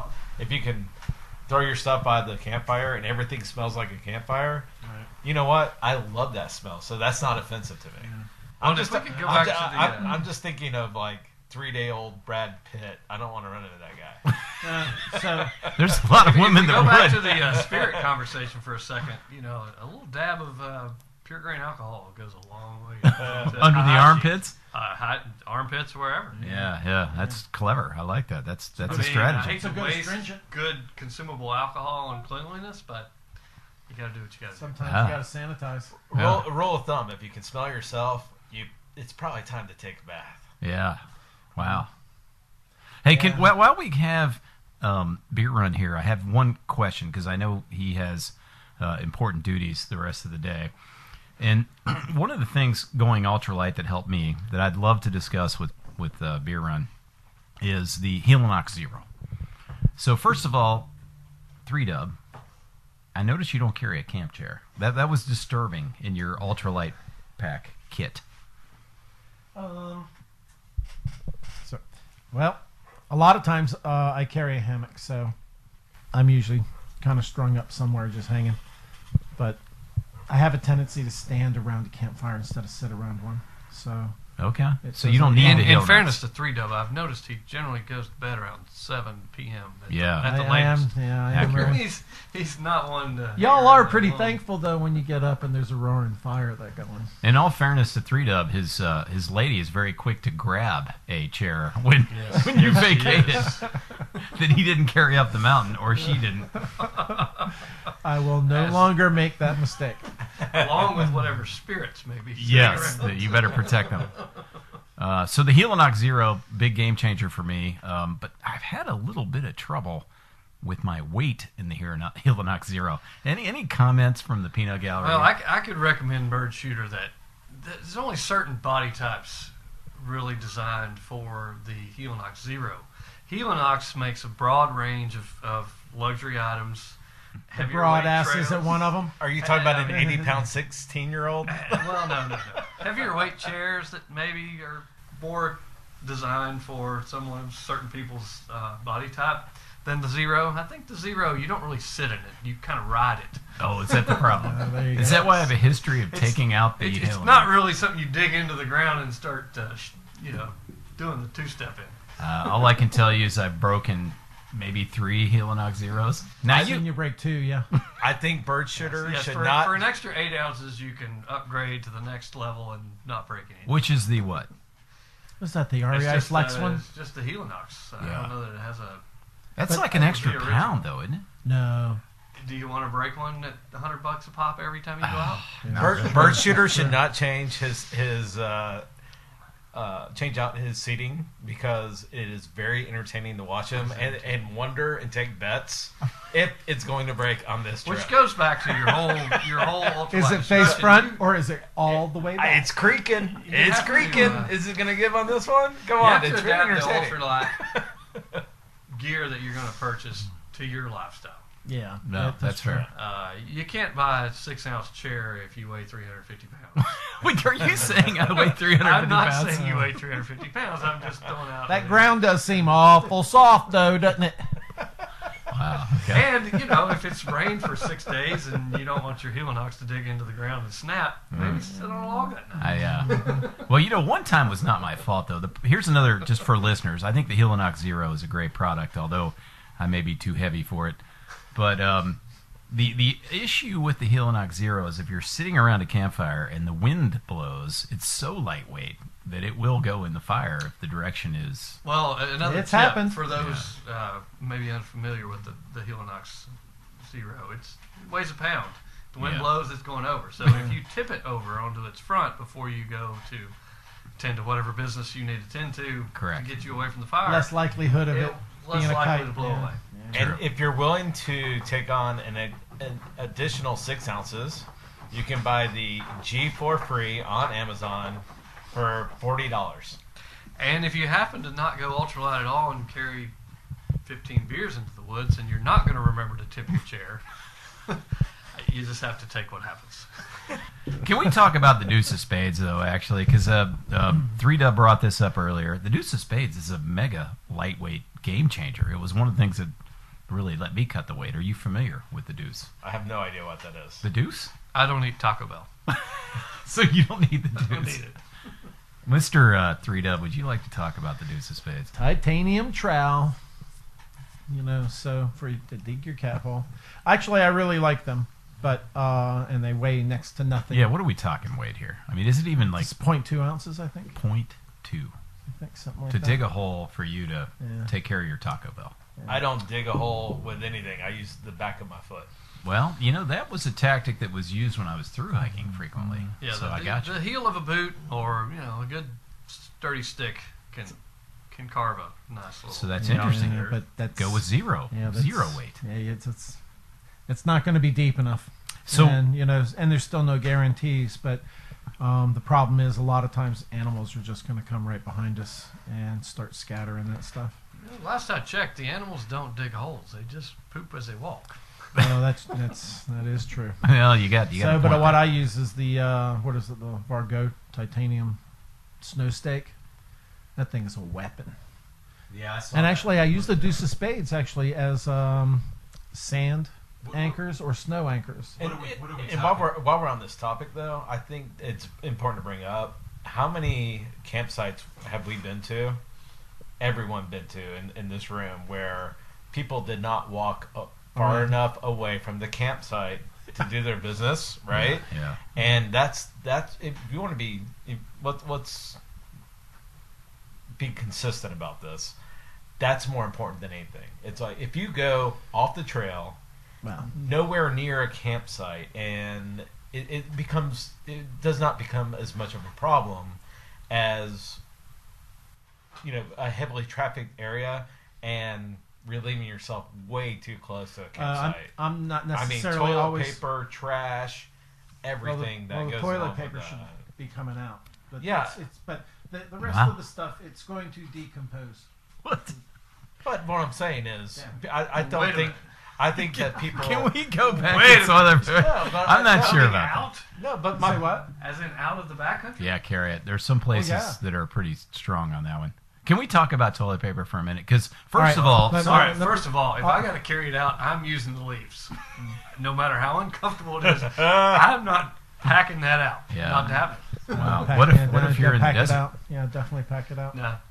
throw your stuff by the campfire and everything smells like a campfire, Right. you know what? I love that smell. So that's not offensive to me. Well, if we could go back to the, I'm just thinking of like 3-day-old Brad Pitt. I don't want to run into that guy. So There's a lot of women Go that back to would. the spirit conversation for a second. A little dab of pure grain alcohol goes a long way. Under the armpits? Armpits, wherever. Yeah, that's clever. I like that. That's a I I strategy. hate to It's a good waste astringent. good consumable alcohol and cleanliness, but you got to do what you got to do. sometimes Ah. you gotta sanitize. Rule of thumb: if you can smell yourself, it's probably time to take a bath. Yeah. Wow. Hey, while we have Beer Run here, I have one question because I know he has important duties the rest of the day. And one of the things going ultralight that helped me, that I'd love to discuss with Beer Run, is the Helinox Zero. So first of all, 3-Dub, I noticed you don't carry a camp chair. That was disturbing in your ultralight pack kit. Well, a lot of times I carry a hammock, so I'm usually kind of strung up somewhere just hanging. But I have a tendency to stand around a campfire instead of sit around one. So Okay. It So you don't need the In Helinox. fairness to 3-Dub, I've noticed he generally goes to bed around 7 p.m. Yeah. At the I am. latest. Yeah, I am. Accurate. Right. He's not one to. Y'all are pretty thankful though when you get up and there's a roaring fire that going. In all fairness to 3-Dub, his lady is very quick to grab a chair when Yes. when you Yes, she vacated is. that he didn't carry up the mountain, or she didn't. I will no As- longer make that mistake. Along with whatever spirits maybe. sitting Yes, around. you better protect them. So the Helinox Zero, big game changer for me. But I've had a little bit of trouble with my weight in the Helinox Zero. Any comments from the peanut gallery? Well, I could recommend Bird Shooter that there's only certain body types really designed for the Helinox Zero. Helinox makes a broad range of luxury items. heavier Broad weight ass trails. isn't one of them. Are you talking about an 80-pound 16-year-old? Well, no. Heavier weight chairs that maybe are more designed for certain people's body type than the Zero. I think the Zero, you don't really sit in it. You kind of ride it. Oh, is that the problem? There you Is go. that why I have a history of taking out the It's Helinox? not really something you dig into the ground and start, doing the two-step in. All I can tell you is I've broken maybe 3 Helinox Zeros. Now I've seen you break 2, yeah. I think Bird Shooter Yes, should for not. an extra 8 ounces, you can upgrade to the next level and not break anything. which is the what? Was that the It's REI just, Flex one? It's just the Helinox. I Yeah. don't know that it has a. That's But- like an extra The original. pound, though, isn't it? No. Do you want to break one at $100 a pop every time you go out? Bird Shooter should not change his change out his seating because it is very entertaining to watch him and wonder and take bets if it's going to break on this trip. Which goes back to your whole ultralight. Is it face discussion. front or is it all the way back? It's creaking. You It's have to, creaking. Is it going to give on this one? Come You on, have to it's very adapt the entertaining. ultralight gear that you're going to purchase to your lifestyle. Yeah. No, that's fair. You can't buy a 6-ounce chair if you weigh 350 pounds. Wait, are you saying I weigh 350 I'm not pounds? saying you weigh 350 pounds. I'm just throwing out. That ground does seem awful soft, though, doesn't it? Wow. Okay. And, if it's rained for 6 days and you don't want your Helinox to dig into the ground and snap, maybe sit on a log that night. Well, one time was not my fault, though. Here's another, just for listeners. I think the Helinox Zero is a great product, although I may be too heavy for it. But the issue with the Helinox Zero is if you're sitting around a campfire and the wind blows, it's so lightweight that it will go in the fire if the direction is... Well, another It's tip happened. for those maybe unfamiliar with the Helinox Zero. It weighs a pound. The wind Yeah. blows, it's going over. So if you tip it over onto its front before you go to tend to whatever business you need to tend to Correct. to get you away from the fire, Less likelihood of it less being a likely kite. to blow yeah. away. Yeah. True. And if you're willing to take on an additional 6 ounces, you can buy the G4 Free on Amazon for $40. And if you happen to not go ultralight at all and carry 15 beers into the woods and you're not going to remember to tip your chair, you just have to take what happens. Can we talk about the Deuce of Spades, though, actually? Because 3-Dub brought this up earlier. The Deuce of Spades is a mega lightweight game changer. It was one of the things that really let me cut the weight. Are you familiar with the Deuce? I have no idea what that is. The Deuce? I don't eat Taco Bell. So you don't need the Deuce. I don't need it. Mr. 3-Dub, would you like to talk about the Deuce of Spades? Titanium trowel. So for you to dig your cat hole. Actually, I really like them, but and they weigh next to nothing. Yeah, what are we talking weight here? I mean, is it even like It's 0.2 ounces, I think. 0.2 I think something like to that. dig a hole for you to Yeah. take care of your Taco Bell? I don't dig a hole with anything. I use the back of my foot. Well, that was a tactic that was used when I was through hiking frequently. Yeah, so the, I got you. the heel of a boot or a good sturdy stick can carve a nice little. So that's Yeah, interesting. yeah, but that's, Go with zero. yeah, that's- Zero weight. Yeah, it's not going to be deep enough. So- and and there's still no guarantees, but the problem is a lot of times animals are just going to come right behind us and start scattering that stuff. Last I checked, the animals don't dig holes; they just poop as they walk. No, that is true. Well, you got. So, but what I use is the what is it? The Vargo titanium snow stake. That thing is a weapon. Yeah, I saw And actually, I use the deuce of spades actually as sand anchors or snow anchors. And while we're on this topic, though, I think it's important to bring up how many campsites have we been to? Everyone been to in this room where people did not walk far enough away from the campsite to do their business, right? Yeah. And that's if you want to be let's be consistent about this. That's more important than anything. It's like if you go off the trail, Wow. nowhere near a campsite, and it does not become as much of a problem as a heavily trafficked area and relieving yourself way too close to a campsite. I'm not I mean, necessarily toilet always. paper, trash, everything the goes toilet along paper with should that. be coming out. But Yeah. but the rest Wow. of the stuff, it's going to decompose. What? But what I'm saying is, Yeah. I don't Wait a think. minute. I think that people. Can we go back Wait to a toilet minute. paper? No, but I'm not I- sure I- about that. Out, No, but Say my what? as in out of the backcountry. Yeah, carry it. There's some places yeah. that are pretty strong on that one. Can we talk about toilet paper for a minute? Because first right. of all, Let- All right. let- First of all, if I got to carry it out, I'm using the leaves. No matter how uncomfortable it is, I'm not packing that out. Yeah. Not happening. wow. Pack- What yeah, if you're in the pack desert? it out. Yeah, definitely pack it out. No.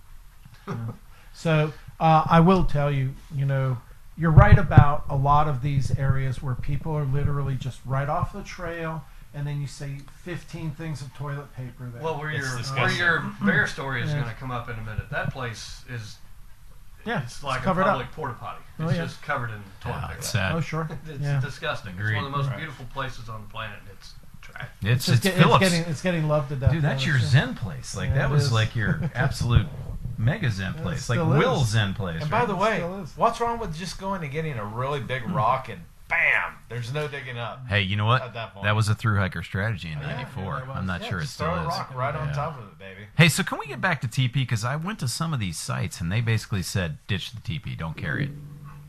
So I will tell you, you're right about a lot of these areas where people are literally just right off the trail, and then you see 15 things of toilet paper there. Well, where disgusting. your bear story is Yeah. going to come up in a minute. That place is. Yeah, It's like a covered up. public porta potty. Oh, It's yeah. just covered in toilet Yeah, paper. it's sad. Oh, sure. It's Yeah. disgusting. Agreed. It's one of the most Right. beautiful places on the planet. And it's trash. It's Just Phillips. it's getting loved to death. Dude, that's Yeah, your it's- Zen place. Like Yeah, that it was is. like your absolute mega Zen It place, like still Will's is. Zen place. And right? by the way, still is. what's wrong with just going and getting a really big rock and bam, there's no digging up. Hey, you know what? At that point. That was a through hiker strategy in Yeah, '94. that was. I'm not Yeah, sure it just still throw a is. rock right on Yeah. top of it, baby. Hey, so can we get back to TP? Because I went to some of these sites and they basically said, ditch the TP, don't carry it.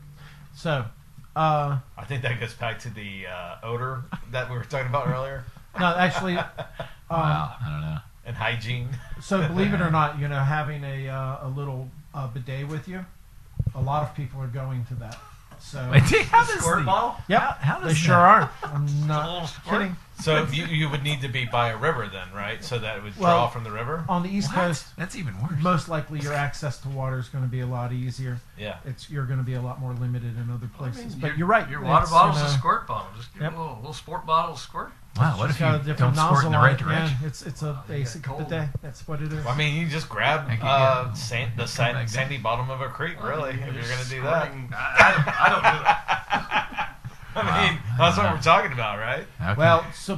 So, I think that goes back to the odor that we were talking about earlier no, actually, Wow, I don't know. and hygiene. so believe it or not, having a little bidet with you, a lot of people are going to that. So, Wait, how does Squirt the- bottle? yep, how does they sure that- are. I'm little not squirt. kidding. So you would need to be by a river then, right? So that it would Well, draw from the river. On the East What? Coast, That's even worse. most likely your access to water is going to be a lot easier. Yeah. You're going to be a lot more limited in other places. But Your- you're right. Your water It's, bottle's you a know, squirt bottle. Just give Yep. a little sport bottle, squirt. Wow, what just if you got a different don't squirt in the nozzle on right it. direction? Yeah, it's a basic cold. bidet. That's what it is. I mean, you just grab I could get- sandy bottom of a creek, really, if you're going to do that. Squirting- I don't do that. I mean, that's what we're talking about, right? Okay. Well, so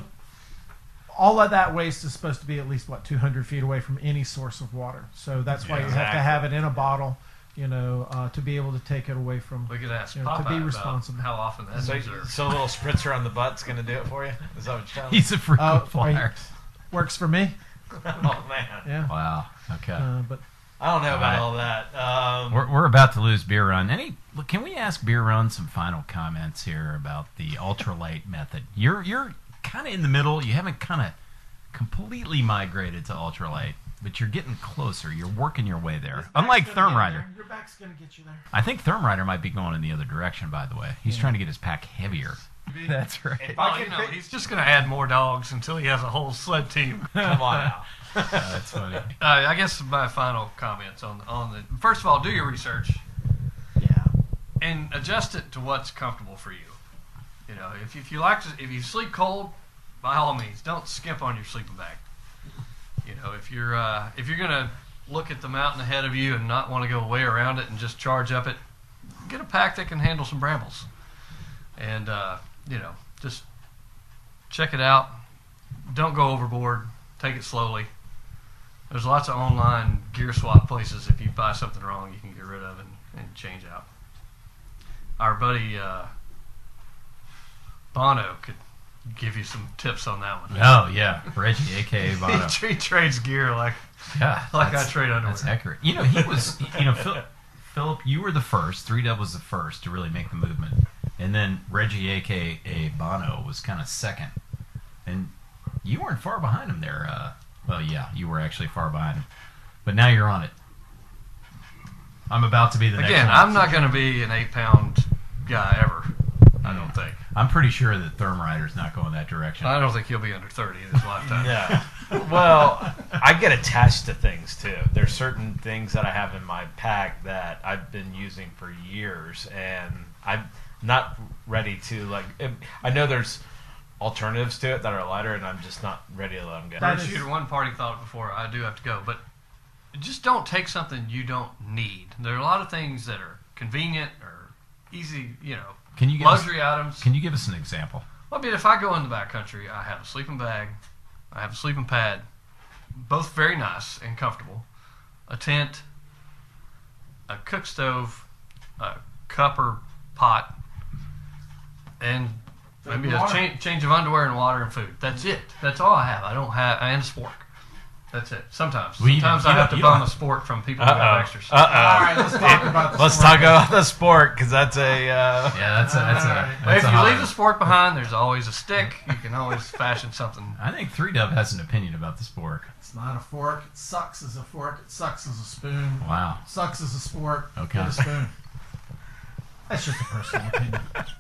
all of that waste is supposed to be at least 200 feet away from any source of water. So that's why you have to Exactly. have it in a bottle, to be able to take it away from. We could ask To be Papa about responsible. how often that's So, observed. so a little spritzer on the butt's going to do it for you? Is that what you're telling me? he's a frequent Oh, flyer. Works for me. Oh, man. Yeah. Wow. Okay. But I don't know about Alright. all that. We're about to lose Beer Run. Can we ask Beer Run some final comments here about the ultralight method? You're kind of in the middle. You haven't kind of completely migrated to ultralight, but you're getting closer. You're working your way there. Unlike Therm Rider. Your back's going to get you there. I think Therm Rider might be going in the other direction, by the way. He's trying to get his pack heavier. That's right. If Well, I can he's just going to add more dogs until he has a whole sled team. come on now. That's funny. I guess my final comments on the first of all, do your research Yeah. and adjust it to what's comfortable for you. If you like to, if you sleep cold, by all means, don't skimp on your sleeping bag. If you're gonna look at the mountain ahead of you and not want to go way around it and just charge up it, get a pack that can handle some brambles, and just check it out. Don't go overboard. Take it slowly. There's lots of online gear swap places. If you buy something wrong, you can get rid of and change out. Our buddy Bono could give you some tips on that one. Oh yeah, Reggie, aka Bono. He trades gear like Yeah, I that's- trade underwear. That's accurate. You know, he was. You know, Philip, you were the first. 3Dub was the first to really make the movement, and then Reggie, aka Bono, was kind of second. And you weren't far behind him there. Well, yeah, you were actually far behind him, but now you're on it. I'm about to be the next Again, one. I'm not going to be an 8-pound guy ever. I don't think. I'm pretty sure that Thermrider's not going that direction. I don't think he'll be under 30 in his lifetime. Yeah. Well, I get attached to things too. There's certain things that I have in my pack that I've been using for years, and I'm not ready to I know there's alternatives to it that are lighter, and I'm just not ready to let them go. That Bird is- shooter, one parting thought before I do have to go, but just don't take something you don't need. There are a lot of things that are convenient or easy, Can you give us, luxury items. Can you give us an example? Well, I mean, if I go in the backcountry, I have a sleeping bag, I have a sleeping pad, both very nice and comfortable, a tent, a cook stove, a cup or pot, and maybe a change of underwear and water and food. That's it. That's all I have. I don't have, and a spork. That's it. Sometimes. Well, you Sometimes don't- I have to you bum don't- a sport from people who have extras. All right, let's talk about the Let's sport. talk about the sport because that's a. Yeah, that's a. But if a you hot leave one. the sport behind, there's always a stick. You can always fashion something. I think 3Dub has an opinion about the sport. It's not a fork. It sucks as a fork. It sucks as a spoon. Wow. It sucks as a sport. Okay. Get a spoon. That's just a personal opinion.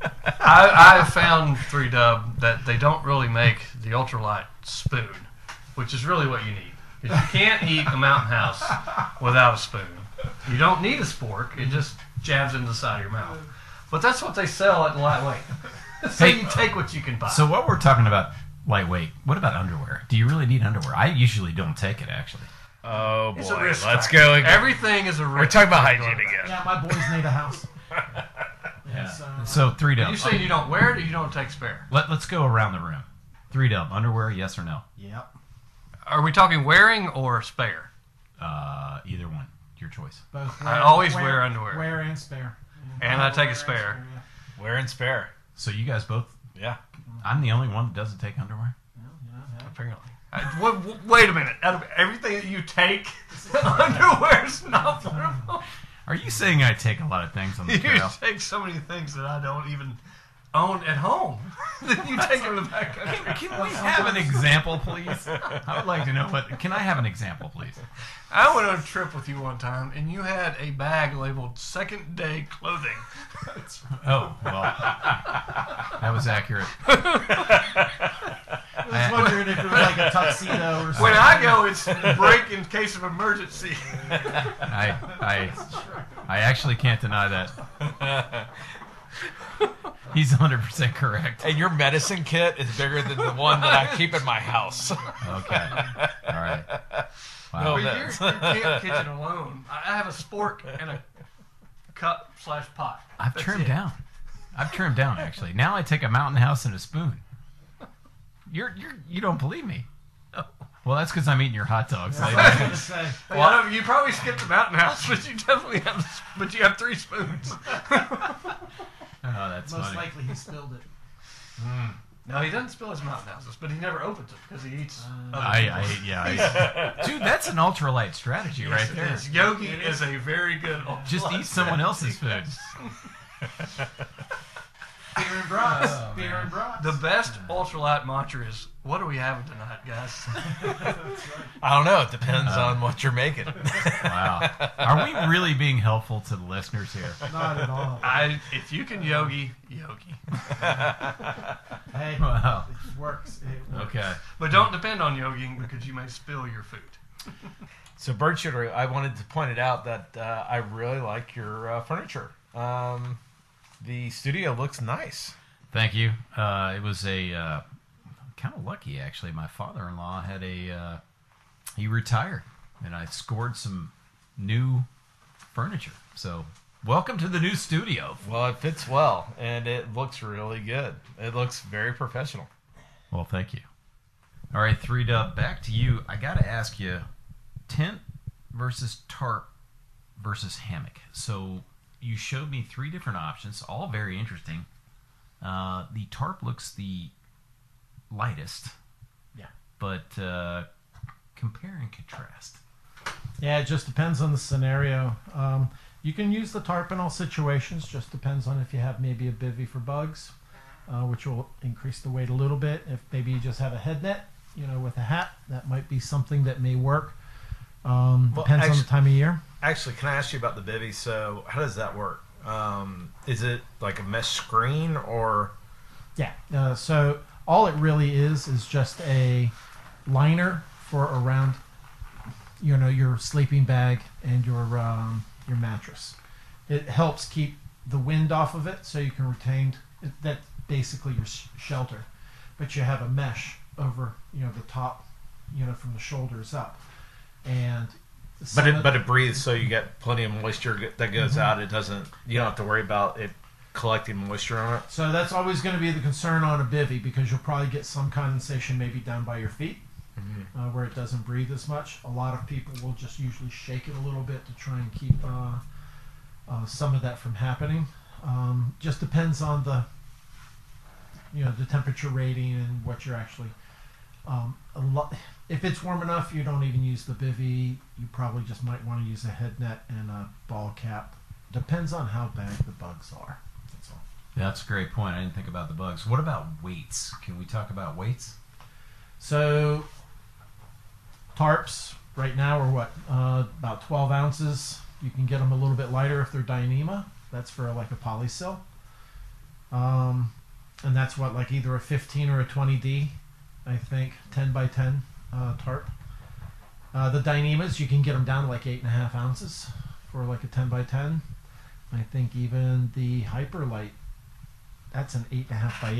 I have found 3Dub that they don't really make the ultralight spoon, which is really what you need. 'Cause you can't eat a Mountain House without a spoon. You don't need a spork. It just jabs into the side of your mouth. But that's what they sell at Lightweight. So Hey, you take what you can buy. So what we're talking about lightweight. What about underwear? Do you really need underwear? I usually don't take it actually. Oh It's a boy, risk let's factor. go again. Everything is a risk. We're talking about factor hygiene going back. again. Yeah, my boys need a house. Yeah. So, So 3Dub. You say you don't wear it or you don't take spare? Let's go around the room. 3Dub underwear, yes or no? yep. Are we talking wearing or spare? Either one, your choice. Both I always wear underwear. Wear and spare. And I take a Wear spare. and Wear and spare. So you guys both. Yeah. I'm the only one that doesn't take underwear. Apparently. Wait a minute. Out of everything that you take, underwear is not one of them. Are you saying I take a lot of things on the You trail? take so many things that I don't even own at home that you take in the backcountry. Can we have an example, please? I would like to know what. Can I have an example, please? I went on a trip with you one time, and you had a bag labeled second day clothing. Oh, well, that was accurate. I was wondering if it was like a tuxedo or something. When I go, it's break in case of emergency. I actually can't deny that. He's 100% correct. And your medicine kit is bigger than the one that I keep in my house. Okay. All right. Wow. No, Well, that's- your camp kitchen alone, I have a spork and a cup/pot. I've That's trimmed it. down. I've trimmed down actually. Now I take a Mountain House and a spoon. You don't believe me? Well, that's because I'm eating your hot dogs I later. was going to say. Well, you probably skipped the Mountain House, but you definitely have. But you have 3 spoons. Oh, that's Most funny. likely he spilled it. No, he doesn't spill his Mountain Houses, but he never opens it because he eats. Dude, that's an ultralight strategy right there. Yes, Yogi is a very good. Just eat someone else's food. Beer and brats. Beer and brats. The best ultralight mantra is, "What are we having tonight, guys?" I don't know. It depends on what you're making. Wow. Are we really being helpful to the listeners here? Not at all. If you can yogi. Hey, Wow. it works. It works. Okay. But don't depend on yogiing because you may spill your food. So, Bird Shooter, I wanted to point it out that I really like your furniture. The studio looks nice. Thank you. It was a kind of lucky actually. My father-in-law had he retired, and I scored some new furniture. So, welcome to the new studio. Well, it fits well, and it looks really good. It looks very professional. Well, thank you. All right, 3Dub, back to you. I got to ask you, tent versus tarp versus hammock. So you showed me 3 different options, all very interesting. The tarp looks the lightest. Yeah. But compare and contrast. Yeah, it just depends on the scenario. You can use the tarp in all situations. Just depends on if you have maybe a bivvy for bugs, which will increase the weight a little bit. If maybe you just have a head net, with a hat, that might be something that may work. Depends on the time of year. Actually, can I ask you about the bivvy? So, how does that work? Is it like a mesh screen or? Yeah. So all it really is just a liner for around, your sleeping bag and your mattress. It helps keep the wind off of it, so you can retain that basically your shelter. But you have a mesh over, the top, from the shoulders up, and. But it breathes, so you get plenty of moisture that goes out. It doesn't. You don't have to worry about it collecting moisture on it. So that's always going to be the concern on a bivvy, because you'll probably get some condensation maybe down by your feet, where it doesn't breathe as much. A lot of people will just usually shake it a little bit to try and keep some of that from happening. Just depends on the temperature rating and what you're actually. If it's warm enough, you don't even use the bivvy. You probably just might want to use a head net and a ball cap. Depends on how bad the bugs are. That's all. That's a great point. I didn't think about the bugs. What about weights? Can we talk about weights? So, tarps right now are what? About 12 ounces. You can get them a little bit lighter if they're Dyneema. That's for like a polysil. And that's what, like either a 15 or a 20D. I think 10 by 10 tarp. The Dyneemas, you can get them down to like 8.5 ounces for like a 10 by 10. I think even the Hyperlight, that's an 8.5 by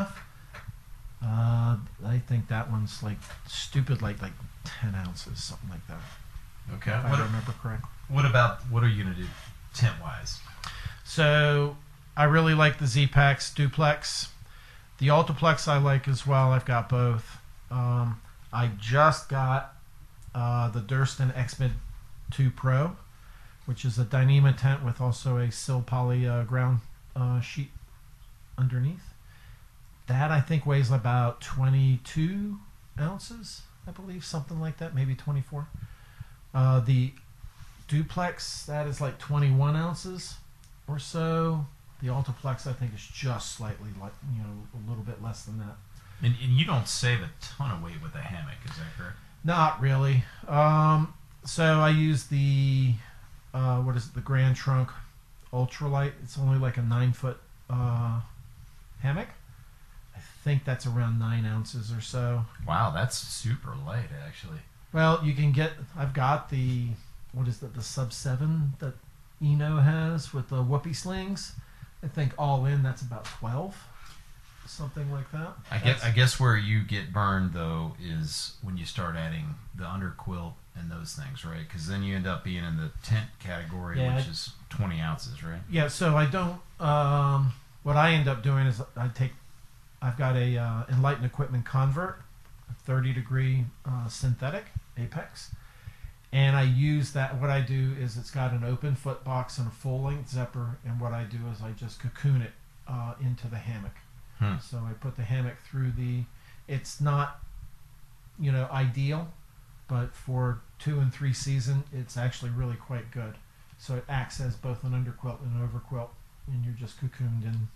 8.5. I think that one's like stupid, like 10 ounces, something like that. Okay. If I remember correctly. What are you going to do tent wise? So I really like the Z-Packs Duplex. The Ultraplex I like as well. I've got both. I just got the Durston X-Mid 2 Pro, which is a Dyneema tent with also a Sil Poly ground sheet underneath. That I think weighs about 22 ounces, I believe, something like that, maybe 24. The Duplex, that is like 21 ounces or so. The Ultraplex, I think, is just slightly, a little bit less than that. And you don't save a ton of weight with a hammock, is that correct? Not really. So I use the, the Grand Trunk Ultralight. It's only like a 9-foot hammock. I think that's around 9 ounces or so. Wow, that's super light, actually. Well, you can get, I've got the, the Sub 7 that Eno has with the whoopee slings. I think all in, that's about 12, something like that. I guess where you get burned, though, is when you start adding the underquilt and those things, right? Because then you end up being in the tent category, which is 20 ounces, right? Yeah, so I don't, what I end up doing is I've got a Enlighten Equipment Convert, a 30-degree synthetic Apex. And I use that. What I do is it's got an open foot box and a full-length zipper. And what I do is I just cocoon it into the hammock. So I put the hammock through it's not, ideal, but for 2 and 3 season, it's actually really quite good. So it acts as both an underquilt and an overquilt, and you're just cocooned in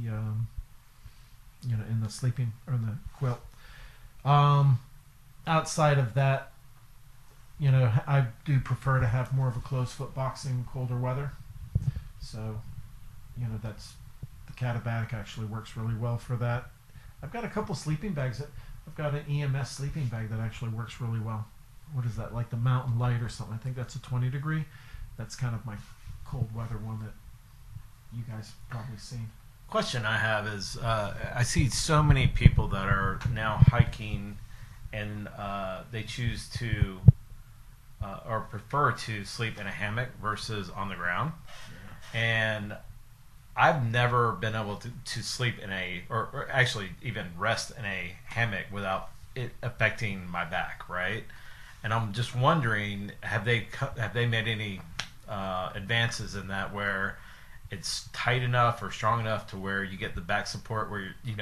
in the sleeping or in the quilt. Outside of that, I do prefer to have more of a closed foot box in colder weather. So, that's the Catabatic actually works really well for that. I've got a couple sleeping bags. I've got an EMS sleeping bag that actually works really well. What is that? Like the Mountain Light or something. I think that's a 20-degree. That's kind of my cold weather one that you guys probably seen. Question I have is, I see so many people that are now hiking and they choose to or prefer to sleep in a hammock versus on the ground. Yeah. And I've never been able to sleep in or actually even rest in a hammock without it affecting my back, right? And I'm just wondering, have they made any advances in that where it's tight enough or strong enough to where you get the back support where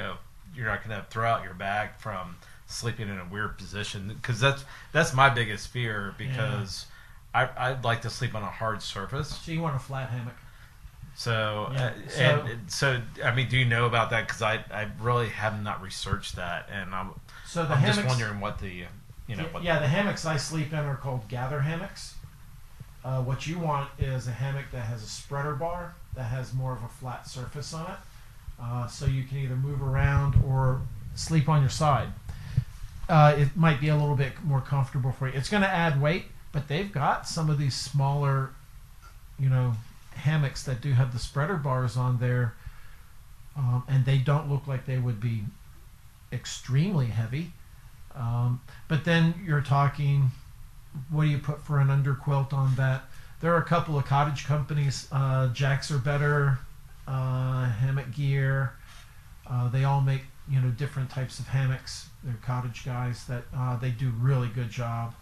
you're not going to throw out your bag from sleeping in a weird position, because that's my biggest fear, because I'd like to sleep on a hard surface. So you want a flat hammock. So, Yeah. so I mean, do you know about that? Because I really have not researched that, and I'm So the just hammocks, wondering what the what the hammocks I sleep in are called gather hammocks. What you want is a hammock that has a spreader bar that has more of a flat surface on it, so you can either move around or sleep on your side. It might be a little bit more comfortable for you. It's going to add weight, but they've got some of these smaller, hammocks that do have the spreader bars on there, and they don't look like they would be extremely heavy. But then you're talking, what do you put for an underquilt on that? There are a couple of cottage companies, Jacks Are Better, Hammock Gear. They all make different types of hammocks. They're cottage guys that they do really good job,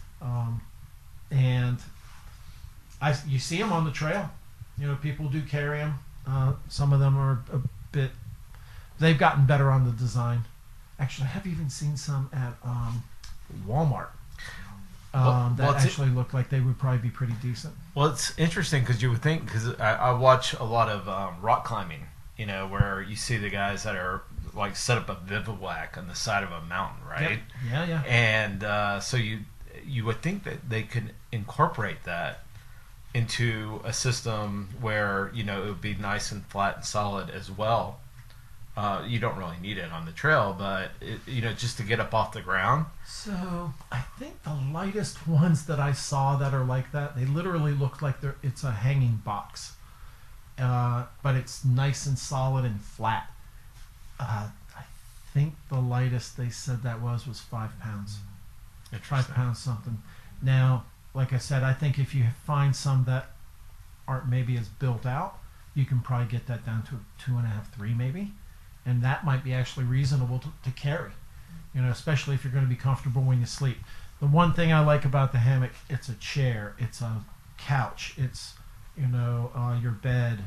and you see them on the trail. People do carry them. Some of them are a bit. They've gotten better on the design. Actually, I have even seen some at Walmart that actually look like they would probably be pretty decent. Well, it's interesting because you would think, because I watch a lot of rock climbing, where you see the guys that are like set up a bivouac on the side of a mountain, right? Yep. Yeah. And so you would think that they could incorporate that into a system where it would be nice and flat and solid as well. You don't really need it on the trail, but just to get up off the ground. So I think the lightest ones that I saw that are like that, they literally look like it's a hanging box, but it's nice and solid and flat. I think the lightest they said that was 5 pounds. 5 pounds something. Now, like I said, I think if you find some that aren't maybe as built out, you can probably get that down to 2.5, 3 maybe. And that might be actually reasonable to carry, especially if you're going to be comfortable when you sleep. The one thing I like about the hammock, it's a chair, it's a couch, it's, your bed.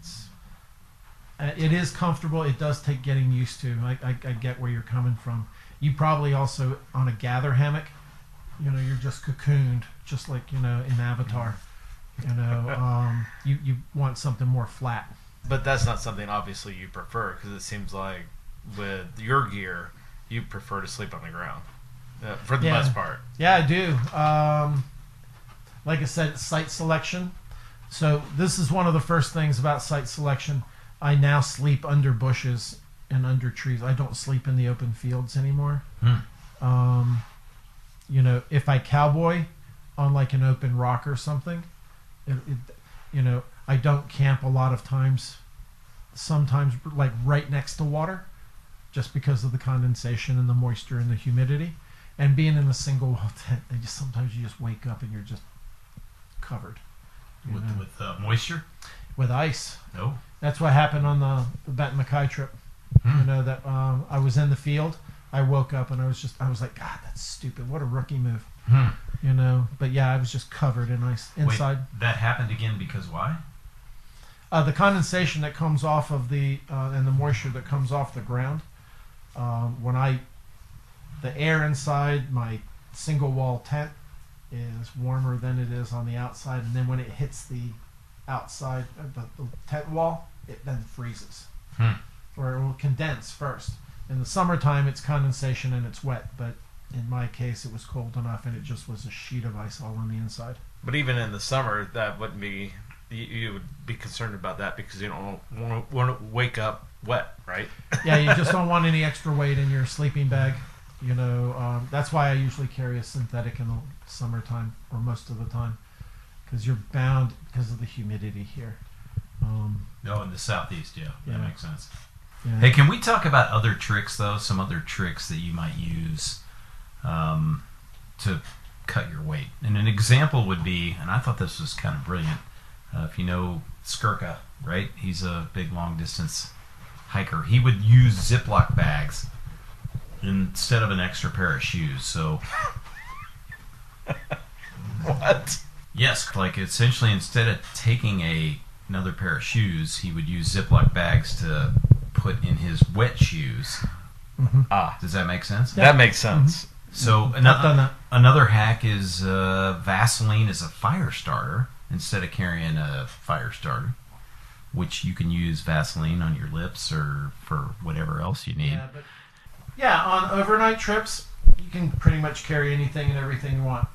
It is comfortable. It does take getting used to. I get where you're coming from. You probably also, on a gather hammock, you're just cocooned, just like, in Avatar. You want something more flat. But that's not something obviously you prefer, because it seems like with your gear, you prefer to sleep on the ground for the most part. Yeah, I do. Like I said, it's site selection. So this is one of the first things about site selection. I now sleep under bushes and under trees. I don't sleep in the open fields anymore. If I cowboy on like an open rock or something, I don't camp a lot of times, sometimes like right next to water, just because of the condensation and the moisture and the humidity. And being in a single wall tent, sometimes you just wake up and you're just covered. With moisture? With ice. No. That's what happened on the Benton MacKay trip. That I was in the field. I woke up and I was like, God, that's stupid. What a rookie move. But yeah, I was just covered in ice inside. Wait, that happened again because why? The condensation that comes off of and the moisture that comes off the ground. The air inside my single wall tent is warmer than it is on the outside, and then when it hits the outside of the tent wall, it then freezes. Or it will condense first. In the summertime, it's condensation and it's wet, but in my case, it was cold enough and it just was a sheet of ice all on the inside. But even in the summer, that wouldn't be. You would be concerned about that because you don't want to wake up wet, right? Yeah, you just don't want any extra weight in your sleeping bag. That's why I usually carry a synthetic in the summertime, or most of the time, because you're bound because of the humidity here. In the southeast, that makes sense. Yeah. Hey, can we talk about other tricks, though? Some other tricks that you might use to cut your weight. And an example would be, and I thought this was kind of brilliant, if you know Skirka, right? He's a big long-distance hiker. He would use Ziploc bags instead of an extra pair of shoes. So, what? Yes, like essentially instead of taking another pair of shoes, he would use Ziploc bags to put in his wet shoes Does that make sense? That makes sense. So I've done that. another hack is Vaseline as a fire starter instead of carrying a fire starter, which you can use Vaseline on your lips or for whatever else you need. Yeah, but on overnight trips, you can pretty much carry anything and everything you want.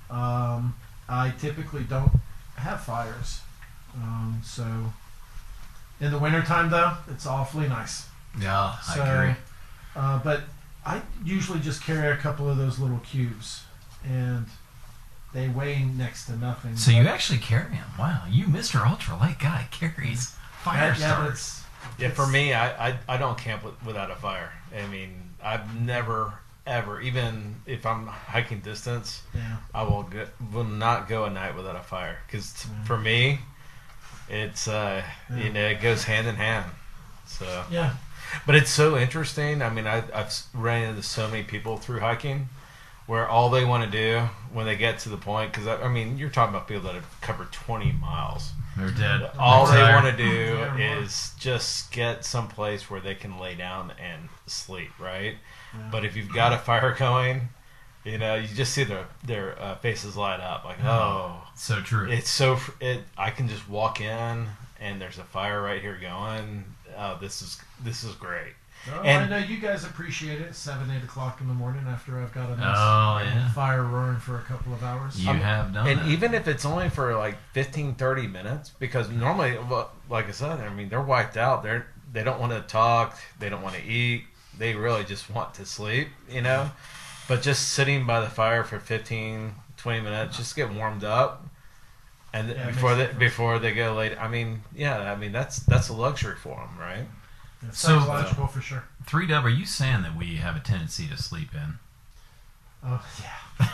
I typically don't have fires, so in the wintertime though, it's awfully nice. Yeah, So, I agree. But I usually just carry a couple of those little cubes, and they weigh next to nothing. So you but- actually carry them. Wow, you Mr. Ultralight guy carries fire yeah, starters. but it's Yeah, for me, I don't camp without a fire. I mean, I've never ever, even if I'm hiking distance, yeah. I will not go a night without a fire because for me, it's it goes hand in hand. So Yeah. but it's so interesting. I mean, I've ran into so many people through hiking where all they want to do when they get to the point, because I mean, you're talking about people that have covered 20 miles. They're dead. All they They're want to do Yeah, more. is just get someplace where they can lay down and sleep, right? Yeah. But if you've got a fire going, you just see their faces light up, like, oh, so true. it's I can just walk in and there's a fire right here going. Oh, this is great. Oh, And- I know you guys appreciate it. 7, 8 o'clock in the morning after I've got a Oh, nice yeah. fire roaring for a couple of hours. You have done And that. even if it's only for like 15, 30 minutes, because normally, well, like I said, I mean, they're wiped out. They don't want to talk. They don't want to eat. They really just want to sleep, But just sitting by the fire for 15, 20 minutes, just get warmed up. And Yeah, it before makes a they difference. before they go late, I mean, that's a luxury for them, right? It's So- psychological for sure. 3Dub, are you saying that we have a tendency to sleep in? Oh yeah.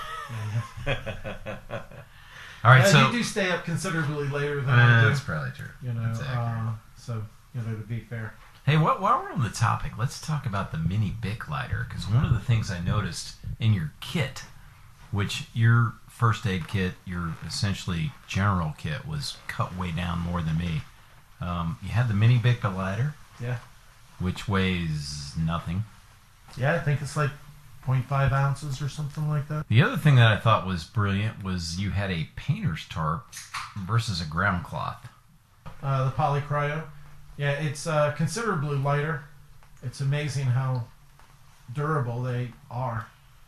All right, Yeah, so you do stay up considerably later than I do. that's probably true. That's accurate. so to be fair. Hey, while we're on the topic, let's talk about the mini Bic lighter, because one of the things I noticed in your kit, which your first aid kit, your essentially general kit, was cut way down more than me. You had the mini Bic lighter, Yeah. which weighs nothing. Yeah, I think it's like 0.5 ounces or something like that. The other thing that I thought was brilliant was you had a painter's tarp versus a ground cloth. The Polycryo. Yeah, it's considerably lighter. It's amazing how durable they are.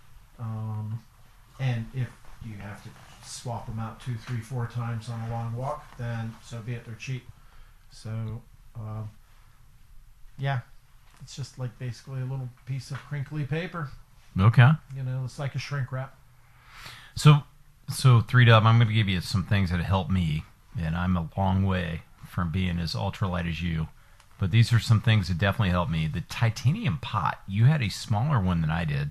And if you have to swap them out 2, 3, 4 times on a long walk, then so be it. They're cheap. So, yeah, it's just like basically a little piece of crinkly paper. Okay. It's like a shrink wrap. So 3Dub, I'm going to give you some things that help me, and I'm a long way from being as ultralight as you. But these are some things that definitely help me. The titanium pot, you had a smaller one than I did,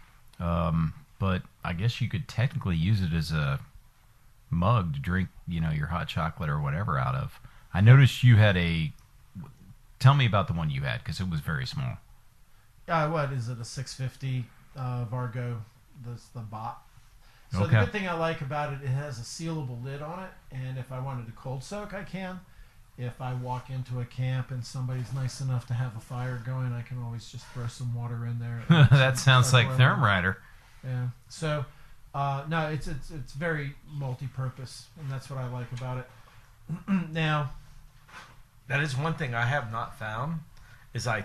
but I guess you could technically use it as a mug to drink, your hot chocolate or whatever out of. I noticed you had a. Tell me about the one you had, because it was very small. What is it? A 650 Vargo. That's the bot. So Okay. the good thing I like about it, it has a sealable lid on it, and if I wanted to cold soak, I can. If I walk into a camp and somebody's nice enough to have a fire going, I can always just throw some water in there. and That sounds start like boiling. Thermrider. Yeah. So, no, it's very multi-purpose, and that's what I like about it. Now, That is one thing I have not found is a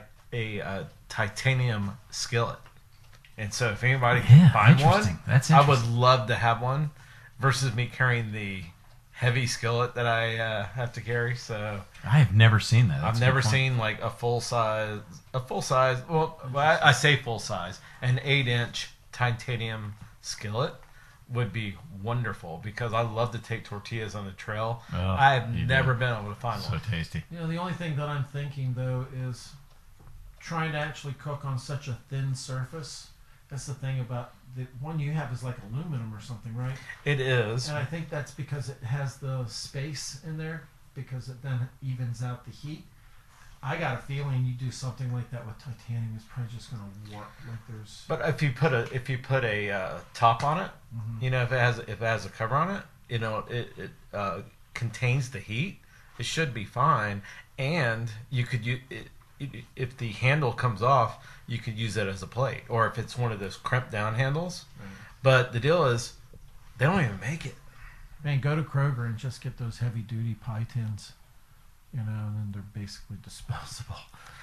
titanium skillet. And so if anybody can Yeah, find one, interesting. That's I would interesting. love to have one versus me carrying the heavy skillet that I have to carry. So I have never seen that. That's I've a good never point. seen like a full size, well, I say full size, an 8-inch titanium skillet would be wonderful because I love to take tortillas on the trail. Oh, I have you never do. been able to find So one. tasty. the only thing that I'm thinking though is trying to actually cook on such a thin surface. That's the thing about the one you have is like aluminum or something, right? It is. And I think that's because it has the space in there, because it then evens out the heat. I got a feeling you do something like that with titanium, it's probably just going to warp. Like there's. But if you put a top on it, if it has a cover on it, it contains the heat. It should be fine, and you could use it. if the handle comes off, you could use it as a plate, or if it's one of those crimped down handles. Right. But the deal is, they don't even make it. Man, go to Kroger and just get those heavy duty pie tins, and then they're basically disposable.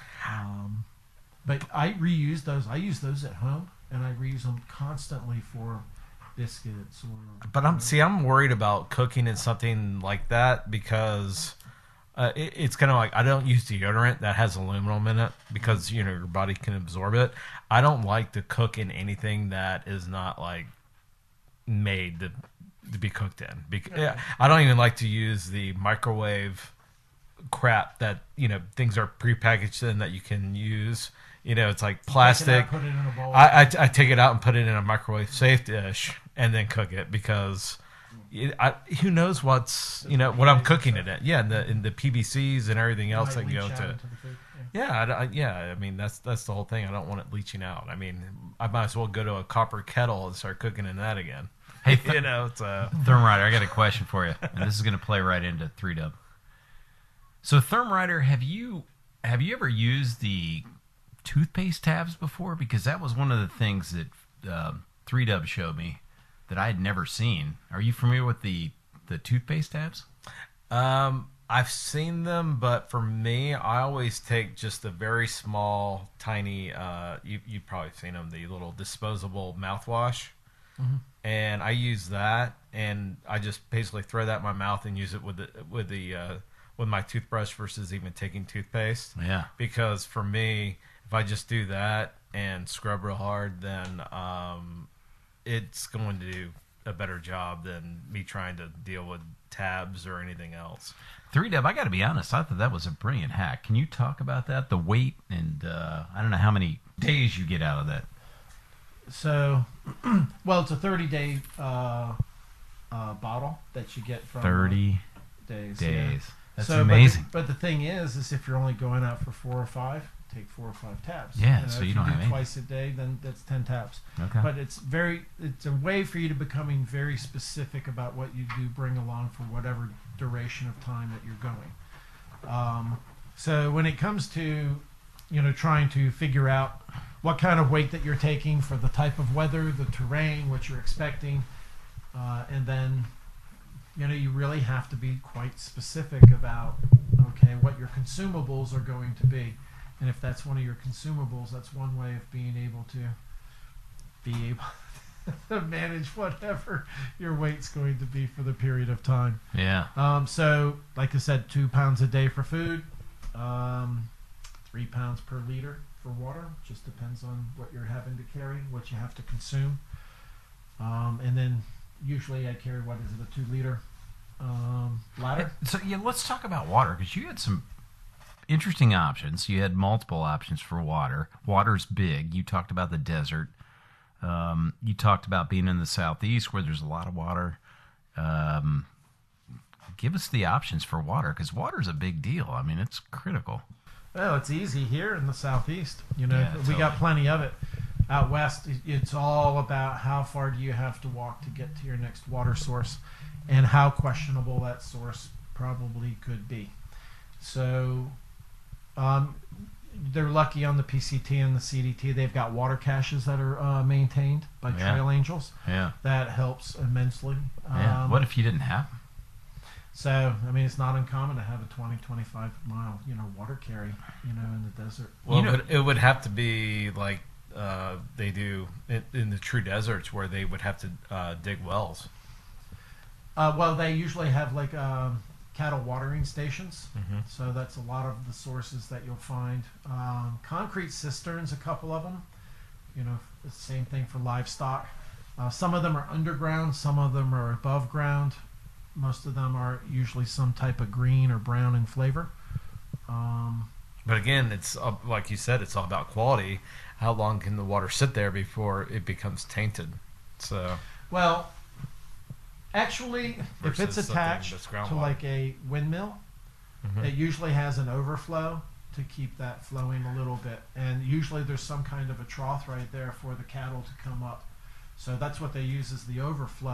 But I reuse those. I use those at home, and I reuse them constantly for biscuits or. But I'm worried about cooking in something like that because it's kind of like, I don't use deodorant that has aluminum in it because your body can absorb it. I don't like to cook in anything that is not like made to be cooked in. I don't even like to use the microwave crap that things are prepackaged in that you can use. It's like plastic. Put it in a bowl. I take it out and put it in a microwave safe dish and then cook it because who knows what's what I'm cooking it in. Yeah, in the PVCs and everything else that can go into it. Yeah. I mean that's the whole thing. I don't want it leaching out. I mean, I might as well go to a copper kettle and start cooking in that again. Hey, it's Thermrider, I got a question for you, and this is going to play right into 3Dub. So, Thermrider, have you ever used the toothpaste tabs before? Because that was one of the things that 3Dub showed me that I had never seen. Are you familiar with the toothpaste tabs? I've seen them, but for me, I always take just a very small, tiny. You've probably seen them, the little disposable mouthwash. Mm-hmm. And I use that, and I just basically throw that in my mouth and use it with my toothbrush versus even taking toothpaste. Yeah. Because for me, if I just do that and scrub real hard, then it's going to do a better job than me trying to deal with tabs or anything else. 3Dub, I got to be honest, I thought that was a brilliant hack. Can you talk about that? The weight and I don't know how many days you get out of that. So, well, it's a 30-day bottle that you get from 30 days. Yeah. That's so, amazing. But the thing is if you're only going out for 4 or 5, take 4 or 5 tabs. Yeah, so you don't have any. Twice a day, then that's 10 tabs. Okay. But it's a way for you to becoming very specific about what you do bring along for whatever duration of time that you're going. So when it comes to trying to figure out what kind of weight that you're taking for the type of weather, the terrain, what you're expecting, and then you really have to be quite specific about what your consumables are going to be. And if that's one of your consumables, that's one way of being able to manage whatever your weight's going to be for the period of time. Yeah. So, like I said, 2 pounds a day for food, 3 pounds per liter for water. Just depends on what you're having to carry, what you have to consume. And then usually I carry, a 2-liter ladder. So, yeah, let's talk about water, because you had some interesting options. You had multiple options for water. Water's big. You talked about the desert. You talked about being in the southeast where there's a lot of water. Give us the options for water, because water's a big deal. I mean, it's critical. Well, it's easy here in the southeast. Yeah, we totally. got plenty of it. Out west, it's all about how far do you have to walk to get to your next water source, and how questionable that source probably could be. So they're lucky on the PCT and the CDT. They've got water caches that are maintained by Trail Angels. Yeah. That helps immensely. Yeah. What if you didn't have them? So, I mean, it's not uncommon to have a 20, 25 mile, water carry, in the desert. Well, it would have to be like they do in the true deserts, where they would have to dig wells. Well, they usually have like cattle watering stations. Mm-hmm. So that's a lot of the sources that you'll find. Concrete cisterns, a couple of them. The same thing for livestock. Some of them are underground, some of them are above ground. Most of them are usually some type of green or brown in flavor. But again, it's like you said, it's all about quality. How long can the water sit there before it becomes tainted? So, well, actually, if it's versus attached something that's to groundwater. like a windmill, Mhm. it usually has an overflow to keep that flowing a little bit. And usually there's some kind of a trough right there for the cattle to come up. So that's what they use, is the overflow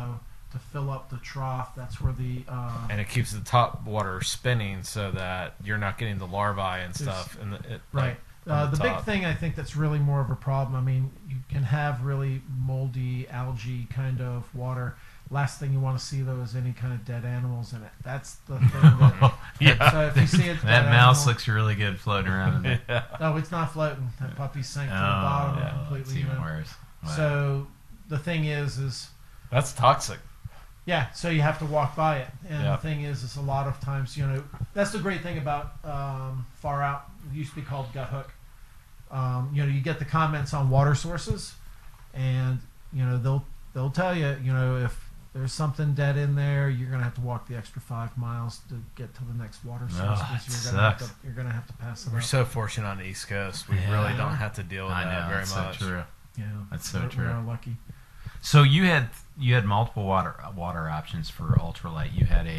to fill up the trough. That's where the And it keeps the top water spinning so that you're not getting the larvae and stuff. And right. The big thing I think that's really more of a problem. I mean, you can have really moldy algae kind of water. Last thing you want to see though is any kind of dead animals in it. That's the thing. That, So if you see it, That mouse looks really good floating around in there. No, it's not floating. That puppy sank to the bottom completely. It's even worse. Wow. So the thing is that's toxic. yeah. So you have to walk by it, and Yeah. the thing is a lot of times, you know, that's the great thing about Far Out. It used to be called Gut Hook. You know, you get the comments on water sources, and you know they'll tell you, you know, if there's something dead in there, you're gonna have to walk the extra 5 miles to get to the next water source. That You're gonna have to pass it We're up. so fortunate on the East Coast. We really don't have to deal with I that know, very that's much. so true. Yeah, That's so we true. are lucky. So you had multiple water options for ultralight. You had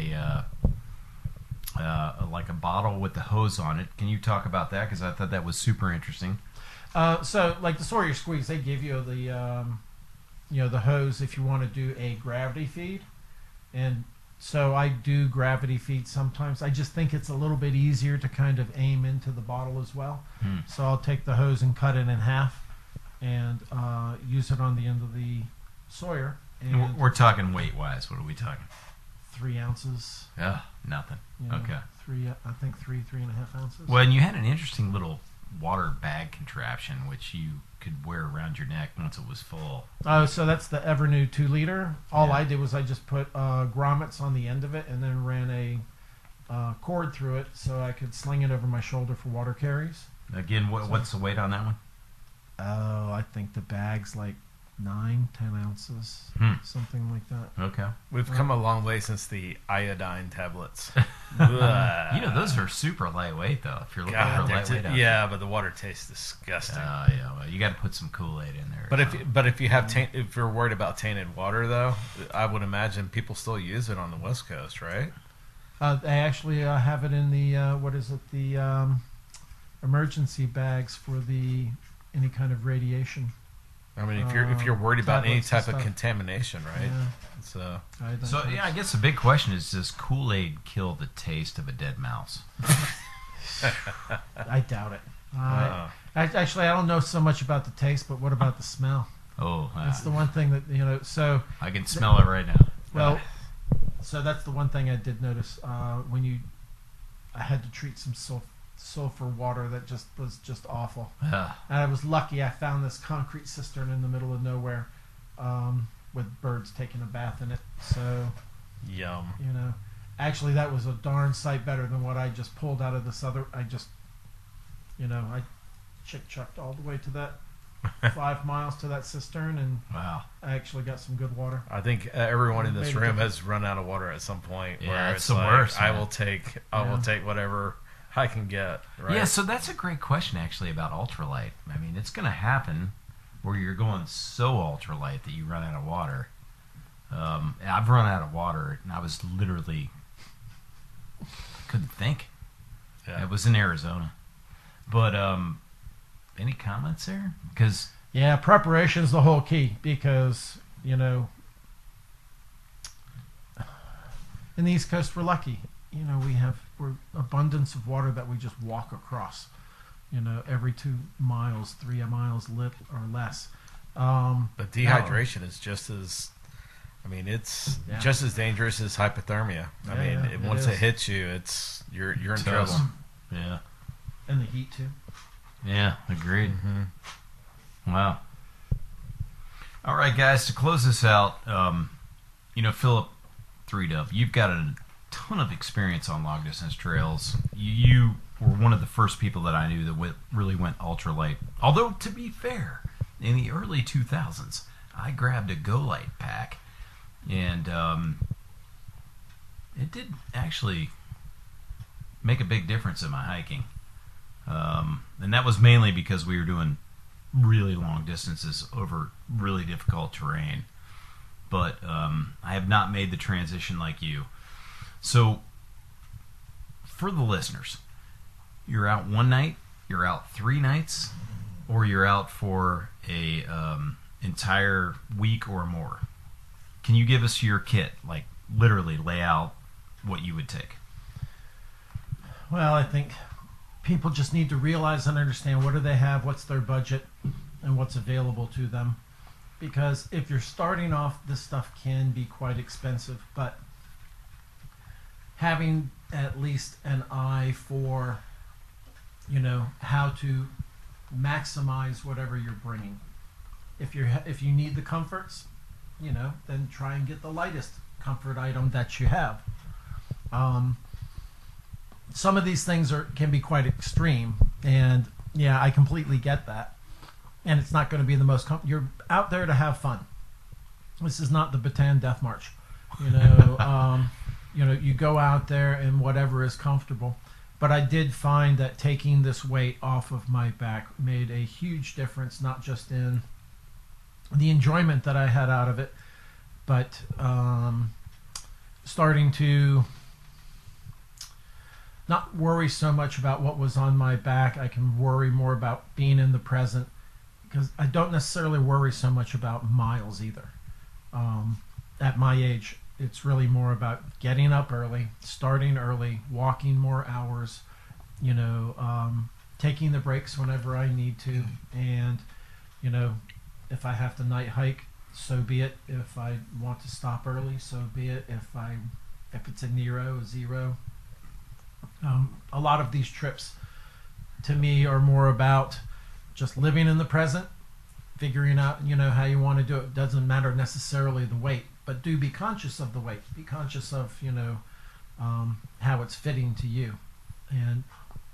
like a bottle with the hose on it. Can you talk about that? Because I thought that was super interesting. So like the Sawyer Squeeze, they give you the you know, the hose if you want to do a gravity feed, and so I do gravity feed sometimes. I just think it's a little bit easier to kind of aim into the bottle as well. So I'll take the hose and cut it in half and use it on the end of the Sawyer. And We're talking weight wise. What are we talking? 3 ounces. Nothing. You know, Okay. I think 3.5 ounces. Well, and you had an interesting little water bag contraption which you could wear around your neck once it was full. So that's the Evernew 2 liter. All Yeah. I did was I just put grommets on the end of it and then ran a cord through it so I could sling it over my shoulder for water carries. Again, what's the weight on that one? Oh, I think the bag's like 9-10 ounces, something like that. Okay. We've come a long way since the iodine tablets. You know, those are super lightweight though. If you're looking God, for they're lightweight, yeah, but the water tastes disgusting. yeah. Well, you got to put some Kool-Aid in there. But if you have if you're worried about tainted water though, I would imagine people still use it on the West Coast, right? They actually have it in the what is it? The emergency bags for the any kind of radiation. I mean, if you're worried about any tablets and type of stuff. contamination, right? Yeah. So So yeah, I guess the big question is: does Kool-Aid kill the taste of a dead mouse? I doubt it. Actually, I don't know so much about the taste, but what about the smell? Oh, That's the one thing that, you know. So I can smell it right now. well, so that's the one thing I did notice when I had to treat some sulfur water that was just awful. Yeah. And I was lucky I found this concrete cistern in the middle of nowhere with birds taking a bath in it. So, yum. you know, actually that was a darn sight better than what I just pulled out of this other. I chick-chucked all the way to that 5 miles to that cistern, and Wow. I actually got some good water. I think everyone in this Maybe room different. has run out of water at some point. Yeah, where it's it's the like, worst, I man. will take whatever I can get. Right? Yeah, so that's a great question actually about ultralight. I mean, it's going to happen where you're going so ultralight that you run out of water. I've run out of water, and I was literally couldn't think. Yeah. It was in Arizona, but any comments there? Because Yeah, preparation is the whole key because, you know, in the East Coast we're lucky. You know, we're abundance of water that we just walk across. You know, every 2 miles, 3 miles lit or less. But dehydration is just as, I mean, it's Yeah. just as dangerous as hypothermia. I Yeah, mean, yeah, it once is. it hits you, you're in Tough. trouble. yeah, And the heat too. yeah, agreed. Mm-hmm. Wow. All right, guys, to close this out, you know, Philip 3Dub, you've got a ton of experience on long distance trails. You were one of the first people that I knew that really went ultralight. Although, to be fair, in the early 2000s, I grabbed a Go Light pack, and it did actually make a big difference in my hiking. And that was mainly because we were doing really long distances over really difficult terrain. But I have not made the transition like you. So, for the listeners, you're out one night, you're out 3 nights, or you're out for a entire week or more. Can you give us your kit? Like, literally lay out what you would take. Well, I think people just need to realize and understand what do they have, what's their budget, and what's available to them. Because if you're starting off, this stuff can be quite expensive, but having at least an eye for, how to maximize whatever you're bringing. If you need the comforts, then try and get the lightest comfort item that you have. Some of these things can be quite extreme, and I completely get that. And it's not going to be the most. You're out there to have fun. This is not the Bataan Death March. You go out there and whatever is comfortable. But I did find that taking this weight off of my back made a huge difference, not just in the enjoyment that I had out of it, but starting to not worry so much about what was on my back. I can worry more about being in the present, because I don't necessarily worry so much about miles either. At my age, it's really more about getting up early, starting early, walking more hours, taking the breaks whenever I need to, and if I have to night hike, so be it. If I want to stop early, so be it. If it's a Nero, a zero. A lot of these trips to me are more about just living in the present, figuring out how you want to do it. Doesn't matter necessarily the weight, but do be conscious of the weight. Be conscious of how it's fitting to you, and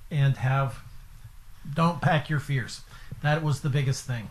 don't pack your fears. That was the biggest thing.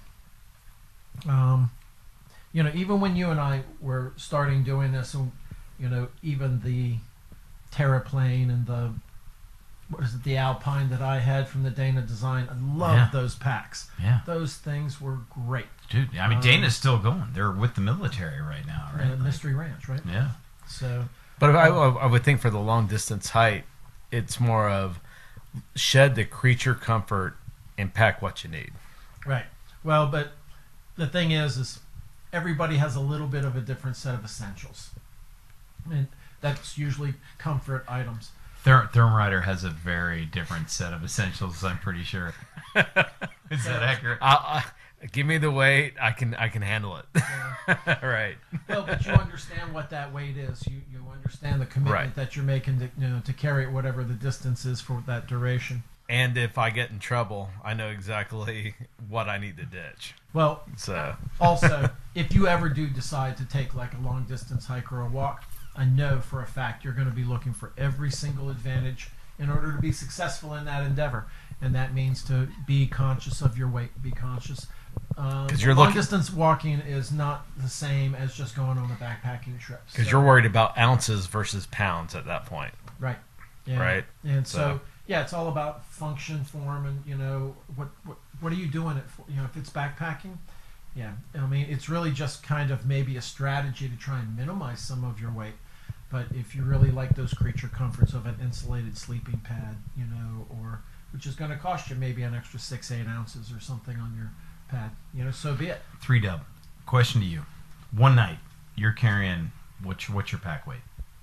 Even when you and I were starting doing this, even the Terraplane and the Alpine that I had from the Dana Design, I loved those packs. Yeah. Those things were great. Dude, I mean, Dana's still going. They're with the military right now, right? Mystery Ranch, right? Yeah. So, But I would think for the long distance height, it's more of shed the creature comfort and pack what you need. right. Well, but the thing is everybody has a little bit of a different set of essentials, and that's usually comfort items. Thermrider has a very different set of essentials, I'm pretty sure. Is that accurate? Give me the weight. I can handle it. Yeah. Right. Well, but you understand what that weight is. You understand the commitment Right. that you're making to carry it whatever the distance is for that duration. And if I get in trouble, I know exactly what I need to ditch. Well, So also, if you ever do decide to take like a long distance hike or a walk, I know for a fact you're going to be looking for every single advantage in order to be successful in that endeavor. And that means to be conscious of your weight, be conscious. you're long looking- distance walking is not the same as just going on a backpacking trip. because you're worried about ounces versus pounds at that point. Right. Yeah. Right. And So- yeah, it's all about function, form, and what are you doing it for? If it's backpacking, yeah. I mean, it's really just kind of maybe a strategy to try and minimize some of your weight. But if you really like those creature comforts of an insulated sleeping pad, or which is going to cost you maybe an extra 6-8 ounces or something on your pad, so be it. 3Dub, question to you. One night, you're carrying, what's your pack weight?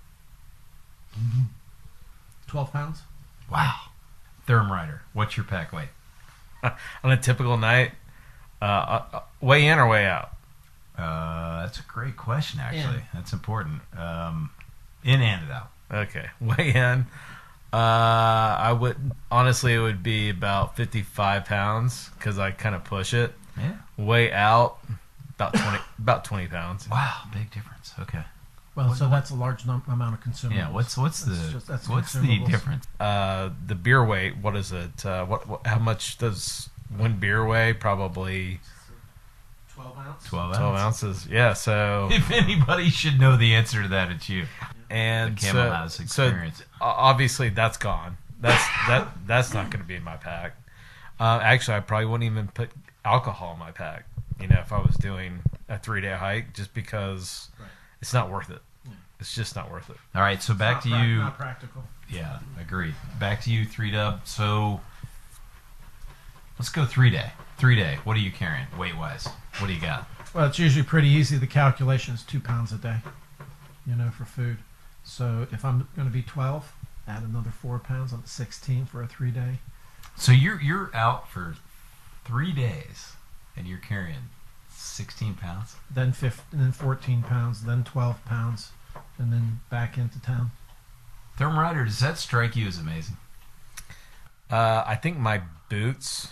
12 pounds. Wow. Thermrider, what's your pack weight? On a typical night, way in or way out? That's a great question, actually. In. That's important. In and out. Okay, way in. I would honestly, it would be about 55 pounds because I kind of push it. Yeah. Way out, about 20 pounds. Wow, big difference. Okay. Well, so that's a large amount of consumables. Yeah. What's That's the consumables. difference? The beer weight, what is it? How much does one beer weigh? Probably 12 ounce. 12 12 ounces. ounces. Yeah. So If anybody should know the answer to that, it's you. and The Camel so, House so experience. obviously that's gone. That's not going to be in my pack. Actually, I probably wouldn't even put alcohol in my pack. If I was doing a 3-day hike, just because it's not worth it. It's just not worth it. All right, so back to you. Not practical. Yeah, agreed. Back to you, 3Dub. So let's go 3-day. 3-day. What are you carrying weight wise? What do you got? Well, it's usually pretty easy. The calculation is 2 pounds a day, for food. So if I'm going to be 12, add another 4 pounds. I'm at 16 for a 3-day. So you're out for 3 days, and you're carrying 16 pounds. Then 14 pounds, then 12 pounds, and then back into town. Thermrider, does that strike you as amazing? I think my boots,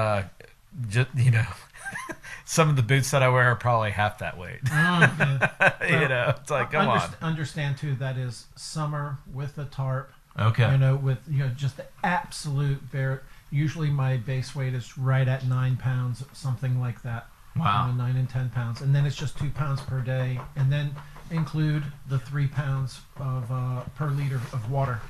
some of the boots that I wear are probably half that weight. Yeah. It's like, come on. Understand too, that is summer with a tarp. Okay. With just the absolute bare. Usually my base weight is right at 9 pounds, something like that. Wow. 9 and 10 pounds, and then it's just 2 pounds per day, and then include the 3 pounds of per liter of water.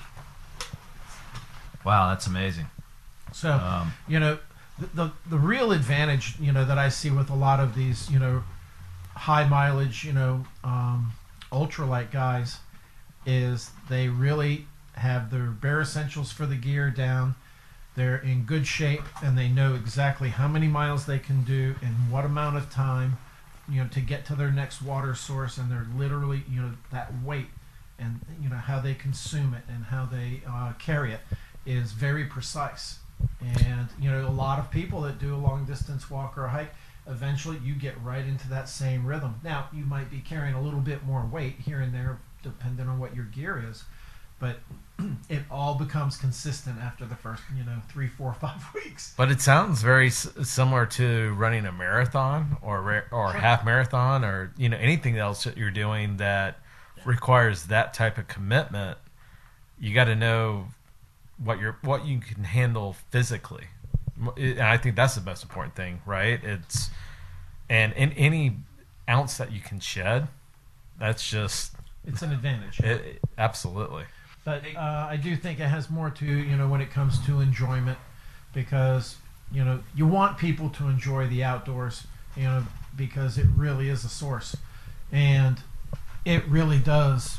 Wow, that's amazing. So, the real advantage, that I see with a lot of these, high mileage, ultralight guys, is they really have their bare essentials for the gear down. They're in good shape, and they know exactly how many miles they can do in what amount of time, to get to their next water source, and they're literally, that weight and, how they consume it and how they carry it is very precise. And a lot of people that do a long distance walk or a hike, eventually you get right into that same rhythm. Now you might be carrying a little bit more weight here and there depending on what your gear is, but it all becomes consistent after the first 3, 4, 5 weeks. But it sounds very similar to running a marathon or half marathon or anything else that you're doing that requires that type of commitment. You got to know what you can handle physically, and I think that's the most important thing, right? And in any ounce that you can shed, it's an advantage. Absolutely. But I do think it has more to when it comes to enjoyment, because you want people to enjoy the outdoors, because it really is a source, and it really does.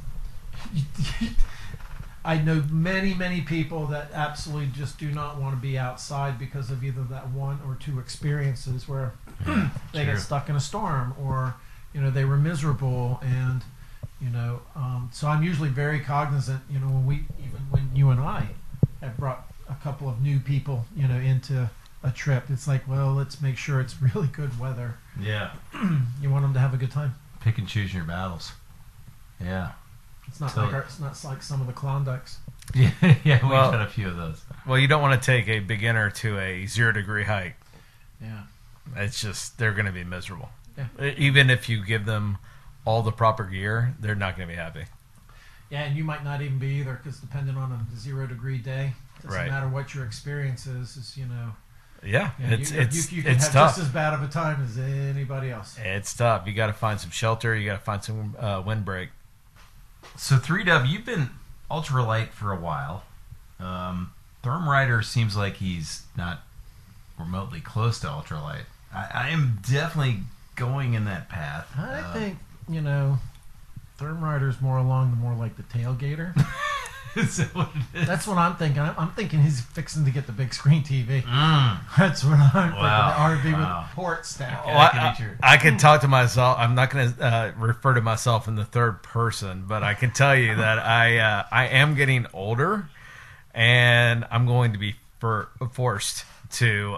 I know many people that absolutely just do not want to be outside because of either that 1 or 2 experiences where they get stuck in a storm, or they were miserable, and so I'm usually very cognizant. When you and I have brought a couple of new people into a trip, it's like, well, let's make sure it's really good weather. Yeah. You want them to have a good time. Pick and choose your battles. Yeah. It's not like some of the Klondikes. Yeah, we got a few of those. Well, you don't want to take a beginner to a 0-degree hike. Yeah. It's just, they're going to be miserable. Yeah. Even if you give them all the proper gear, they're not going to be happy. Yeah, and you might not even be either, because depending on a 0-degree day, it doesn't matter what your experience is Yeah, you can have tough. just as bad of a time as anybody else. It's tough. You got to find some shelter. You got to find some windbreak. So 3W, you've been ultralight for a while. Thermrider seems like he's not remotely close to ultralight. I am definitely going in that path. I think Thermrider's more like the tailgater. Is that what it is? That's what I'm thinking. I'm thinking he's fixing to get the big screen TV. That's what I'm thinking. The RV with the port stack. I can talk to myself. I'm not going to refer to myself in the third person, but I can tell you that I am getting older, and I'm going to be forced to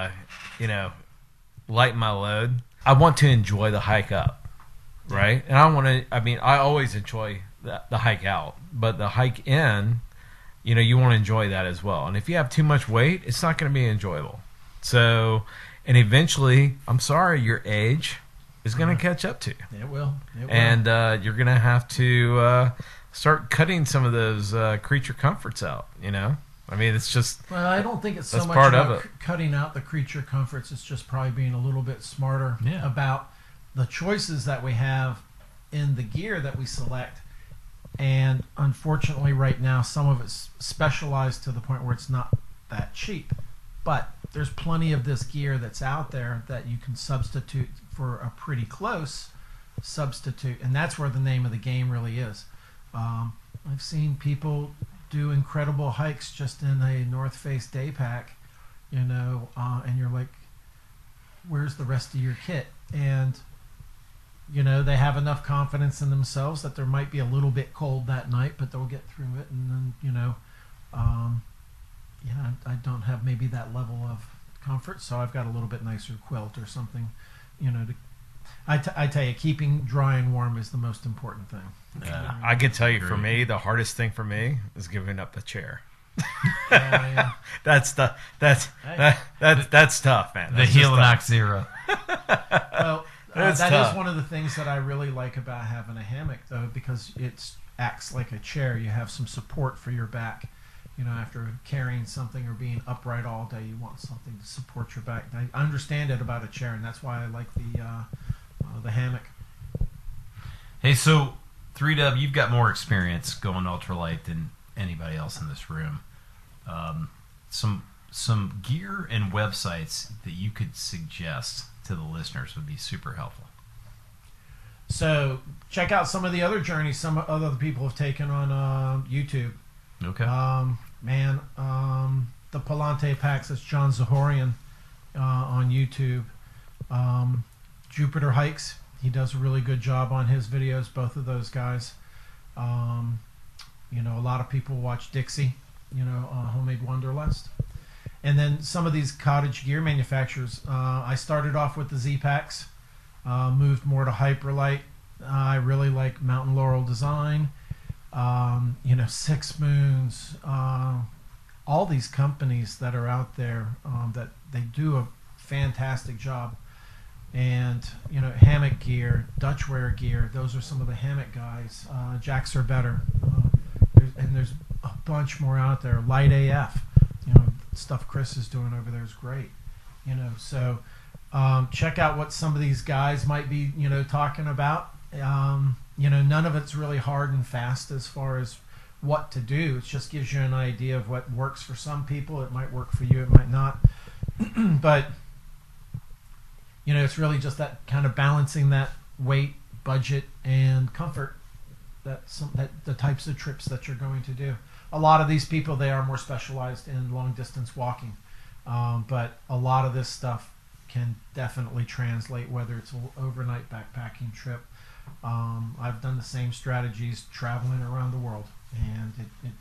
lighten my load. I want to enjoy the hike up, right? And I always enjoy the hike out, but the hike in, you want to enjoy that as well. And if you have too much weight, it's not going to be enjoyable. So, and eventually, I'm sorry, your age is going to catch up to you. It will. And you're going to have to start cutting some of those creature comforts out, I mean, it's just... Well, I don't think it's so much part about of it. Cutting out the creature comforts. It's just probably being a little bit smarter about the choices that we have in the gear that we select. And unfortunately, right now, some of it's specialized to the point where it's not that cheap. But there's plenty of this gear that's out there that you can substitute for a pretty close substitute. And that's where the name of the game really is. I've seen people do incredible hikes just in a North Face day pack, and you're like, where's the rest of your kit? And you know, they have enough confidence in themselves that there might be a little bit cold that night, but they'll get through it. And then, you know, I don't have maybe that level of comfort, so I've got a little bit nicer quilt or something, you know. I tell you, keeping dry and warm is the most important thing. I can tell you, for me, the hardest thing for me is giving up the chair. Yeah. That's tough, man. The That's Helinox Zero. Well, That's that tough. is one of the things that I really like about having a hammock, though, because it acts like a chair. You have some support for your back. You know, after carrying something or being upright all day, you want something to support your back. I understand it about a chair, and that's why I like the hammock. Hey, so 3Dub, you've got more experience going ultralight than anybody else in this room. Some gear and websites that you could suggest to the listeners would be super helpful. So check out some of the other journeys some other people have taken on YouTube. Okay. The Palante Packs, that's John Zahorian on YouTube. Jupiter Hikes, he does a really good job on his videos, both of those guys. You know, a lot of people watch Dixie, you know, Homemade Wanderlust. And then some of these cottage gear manufacturers. I started off with the Z-Packs, moved more to Hyperlight. I really like Mountain Laurel Design, you know, Six Moons, all these companies that are out there that they do a fantastic job. And, you know, hammock gear, Dutchware gear, those are some of the hammock guys. Jacks Are Better. There's a bunch more out there. Light AF, you know, stuff Chris is doing over there is great. You know, so check out what some of these guys might be, you know, talking about. You know, none of it's really hard and fast as far as what to do. It just gives you an idea of what works for some people. It might work for you, it might not. But you know, it's really just that kind of balancing that weight, budget, and comfort. That the types of trips that you're going to do. A lot of these people, they are more specialized in long distance walking, but a lot of this stuff can definitely translate whether it's an overnight backpacking trip. I've done the same strategies traveling around the world, and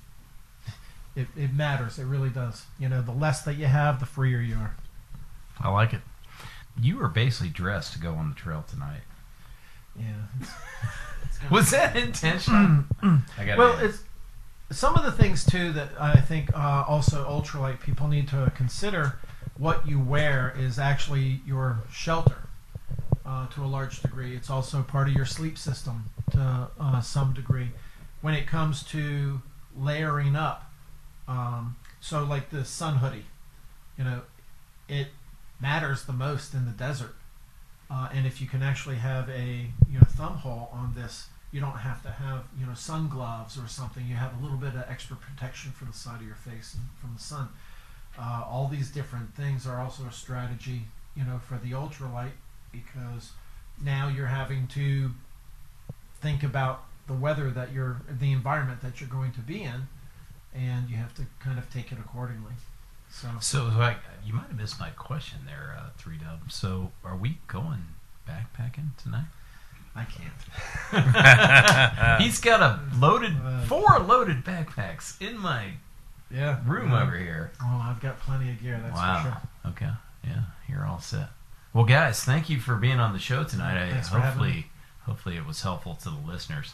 it matters. It really does. You know, the less that you have, the freer you are. I like it. You were basically dressed to go on the trail tonight. Yeah. Was that intentional? It's some of the things too that I think also ultralight people need to consider. What you wear is actually your shelter to a large degree. It's also part of your sleep system to some degree. When it comes to layering up, so like the sun hoodie, you know, it matters the most in the desert. And if you can actually have a thumb hole on this, you don't have to have sun gloves or something. You have a little bit of extra protection for the side of your face and from the sun. All these different things are also a strategy, for the ultralight, because now you're having to think about the weather that the environment that you're going to be in, and you have to kind of take it accordingly. So you might have missed my question there, 3Dub. So are we going backpacking tonight? I can't. He's got four loaded backpacks in my room over here. Oh, I've got plenty of gear, that's for sure. Okay. Yeah, you're all set. Well, guys, thank you for being on the show tonight. Thanks for having me. Hopefully it was helpful to the listeners.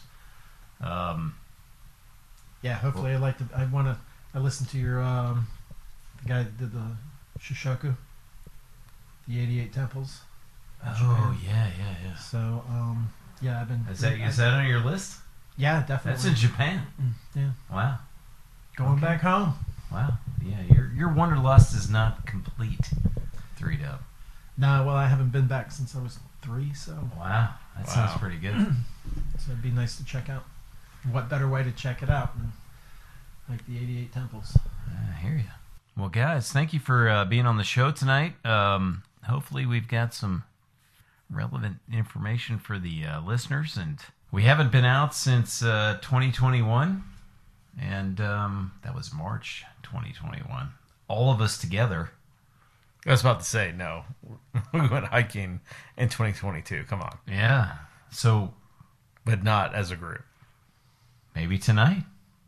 Hopefully I listened to your the guy that did the Shishoku, the 88 temples. Oh, yeah. So, I've been... Is that on your list? Yeah, definitely. That's in Japan. Yeah. Wow. Going back home. Wow. Yeah, your wanderlust is not complete, 3Dub. No, well, I haven't been back since I was 3, so... Wow. That sounds pretty good. So it'd be nice to check out. What better way to check it out than like the 88 temples? I hear you. Well, guys, thank you for being on the show tonight. Hopefully we've got some relevant information for the listeners. And we haven't been out since 2021. And that was March 2021. All of us together. I was about to say, no. We went hiking in 2022. Come on. Yeah. So But not as a group. maybe tonight.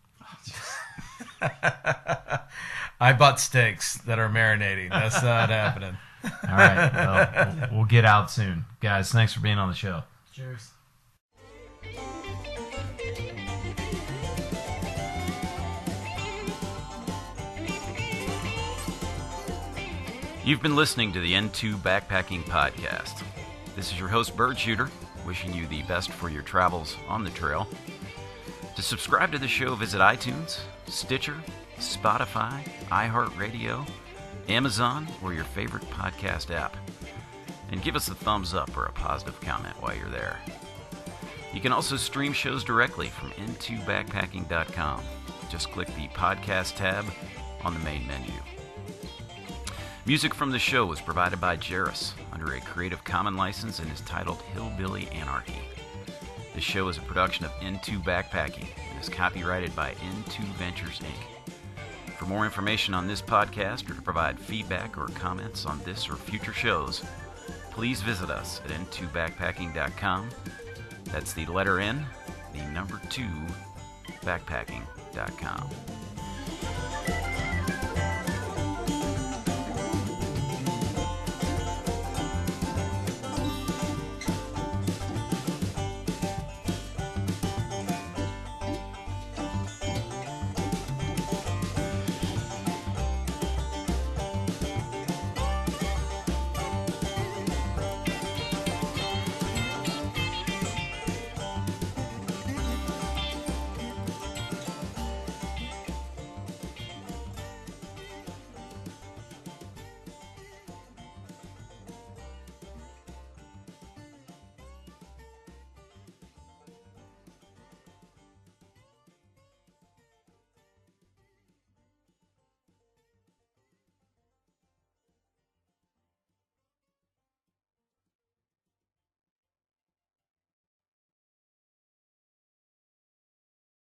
I bought steaks that are marinating. That's not happening. All right. Well, we'll get out soon. Guys, thanks for being on the show. Cheers. You've been listening to the N2 Backpacking Podcast. This is your host, Bird Shooter, wishing you the best for your travels on the trail. To subscribe to the show, visit iTunes, Stitcher, Spotify, iHeartRadio, Amazon, or your favorite podcast app. And give us a thumbs up or a positive comment while you're there. You can also stream shows directly from n2backpacking.com. Just click the podcast tab on the main menu. Music from the show was provided by Jairus under a Creative Commons license and is titled Hillbilly Anarchy. This show is a production of N2 Backpacking and is copyrighted by N2 Ventures, Inc. For more information on this podcast or to provide feedback or comments on this or future shows, please visit us at n2backpacking.com. That's the letter N, the number 2, backpacking.com.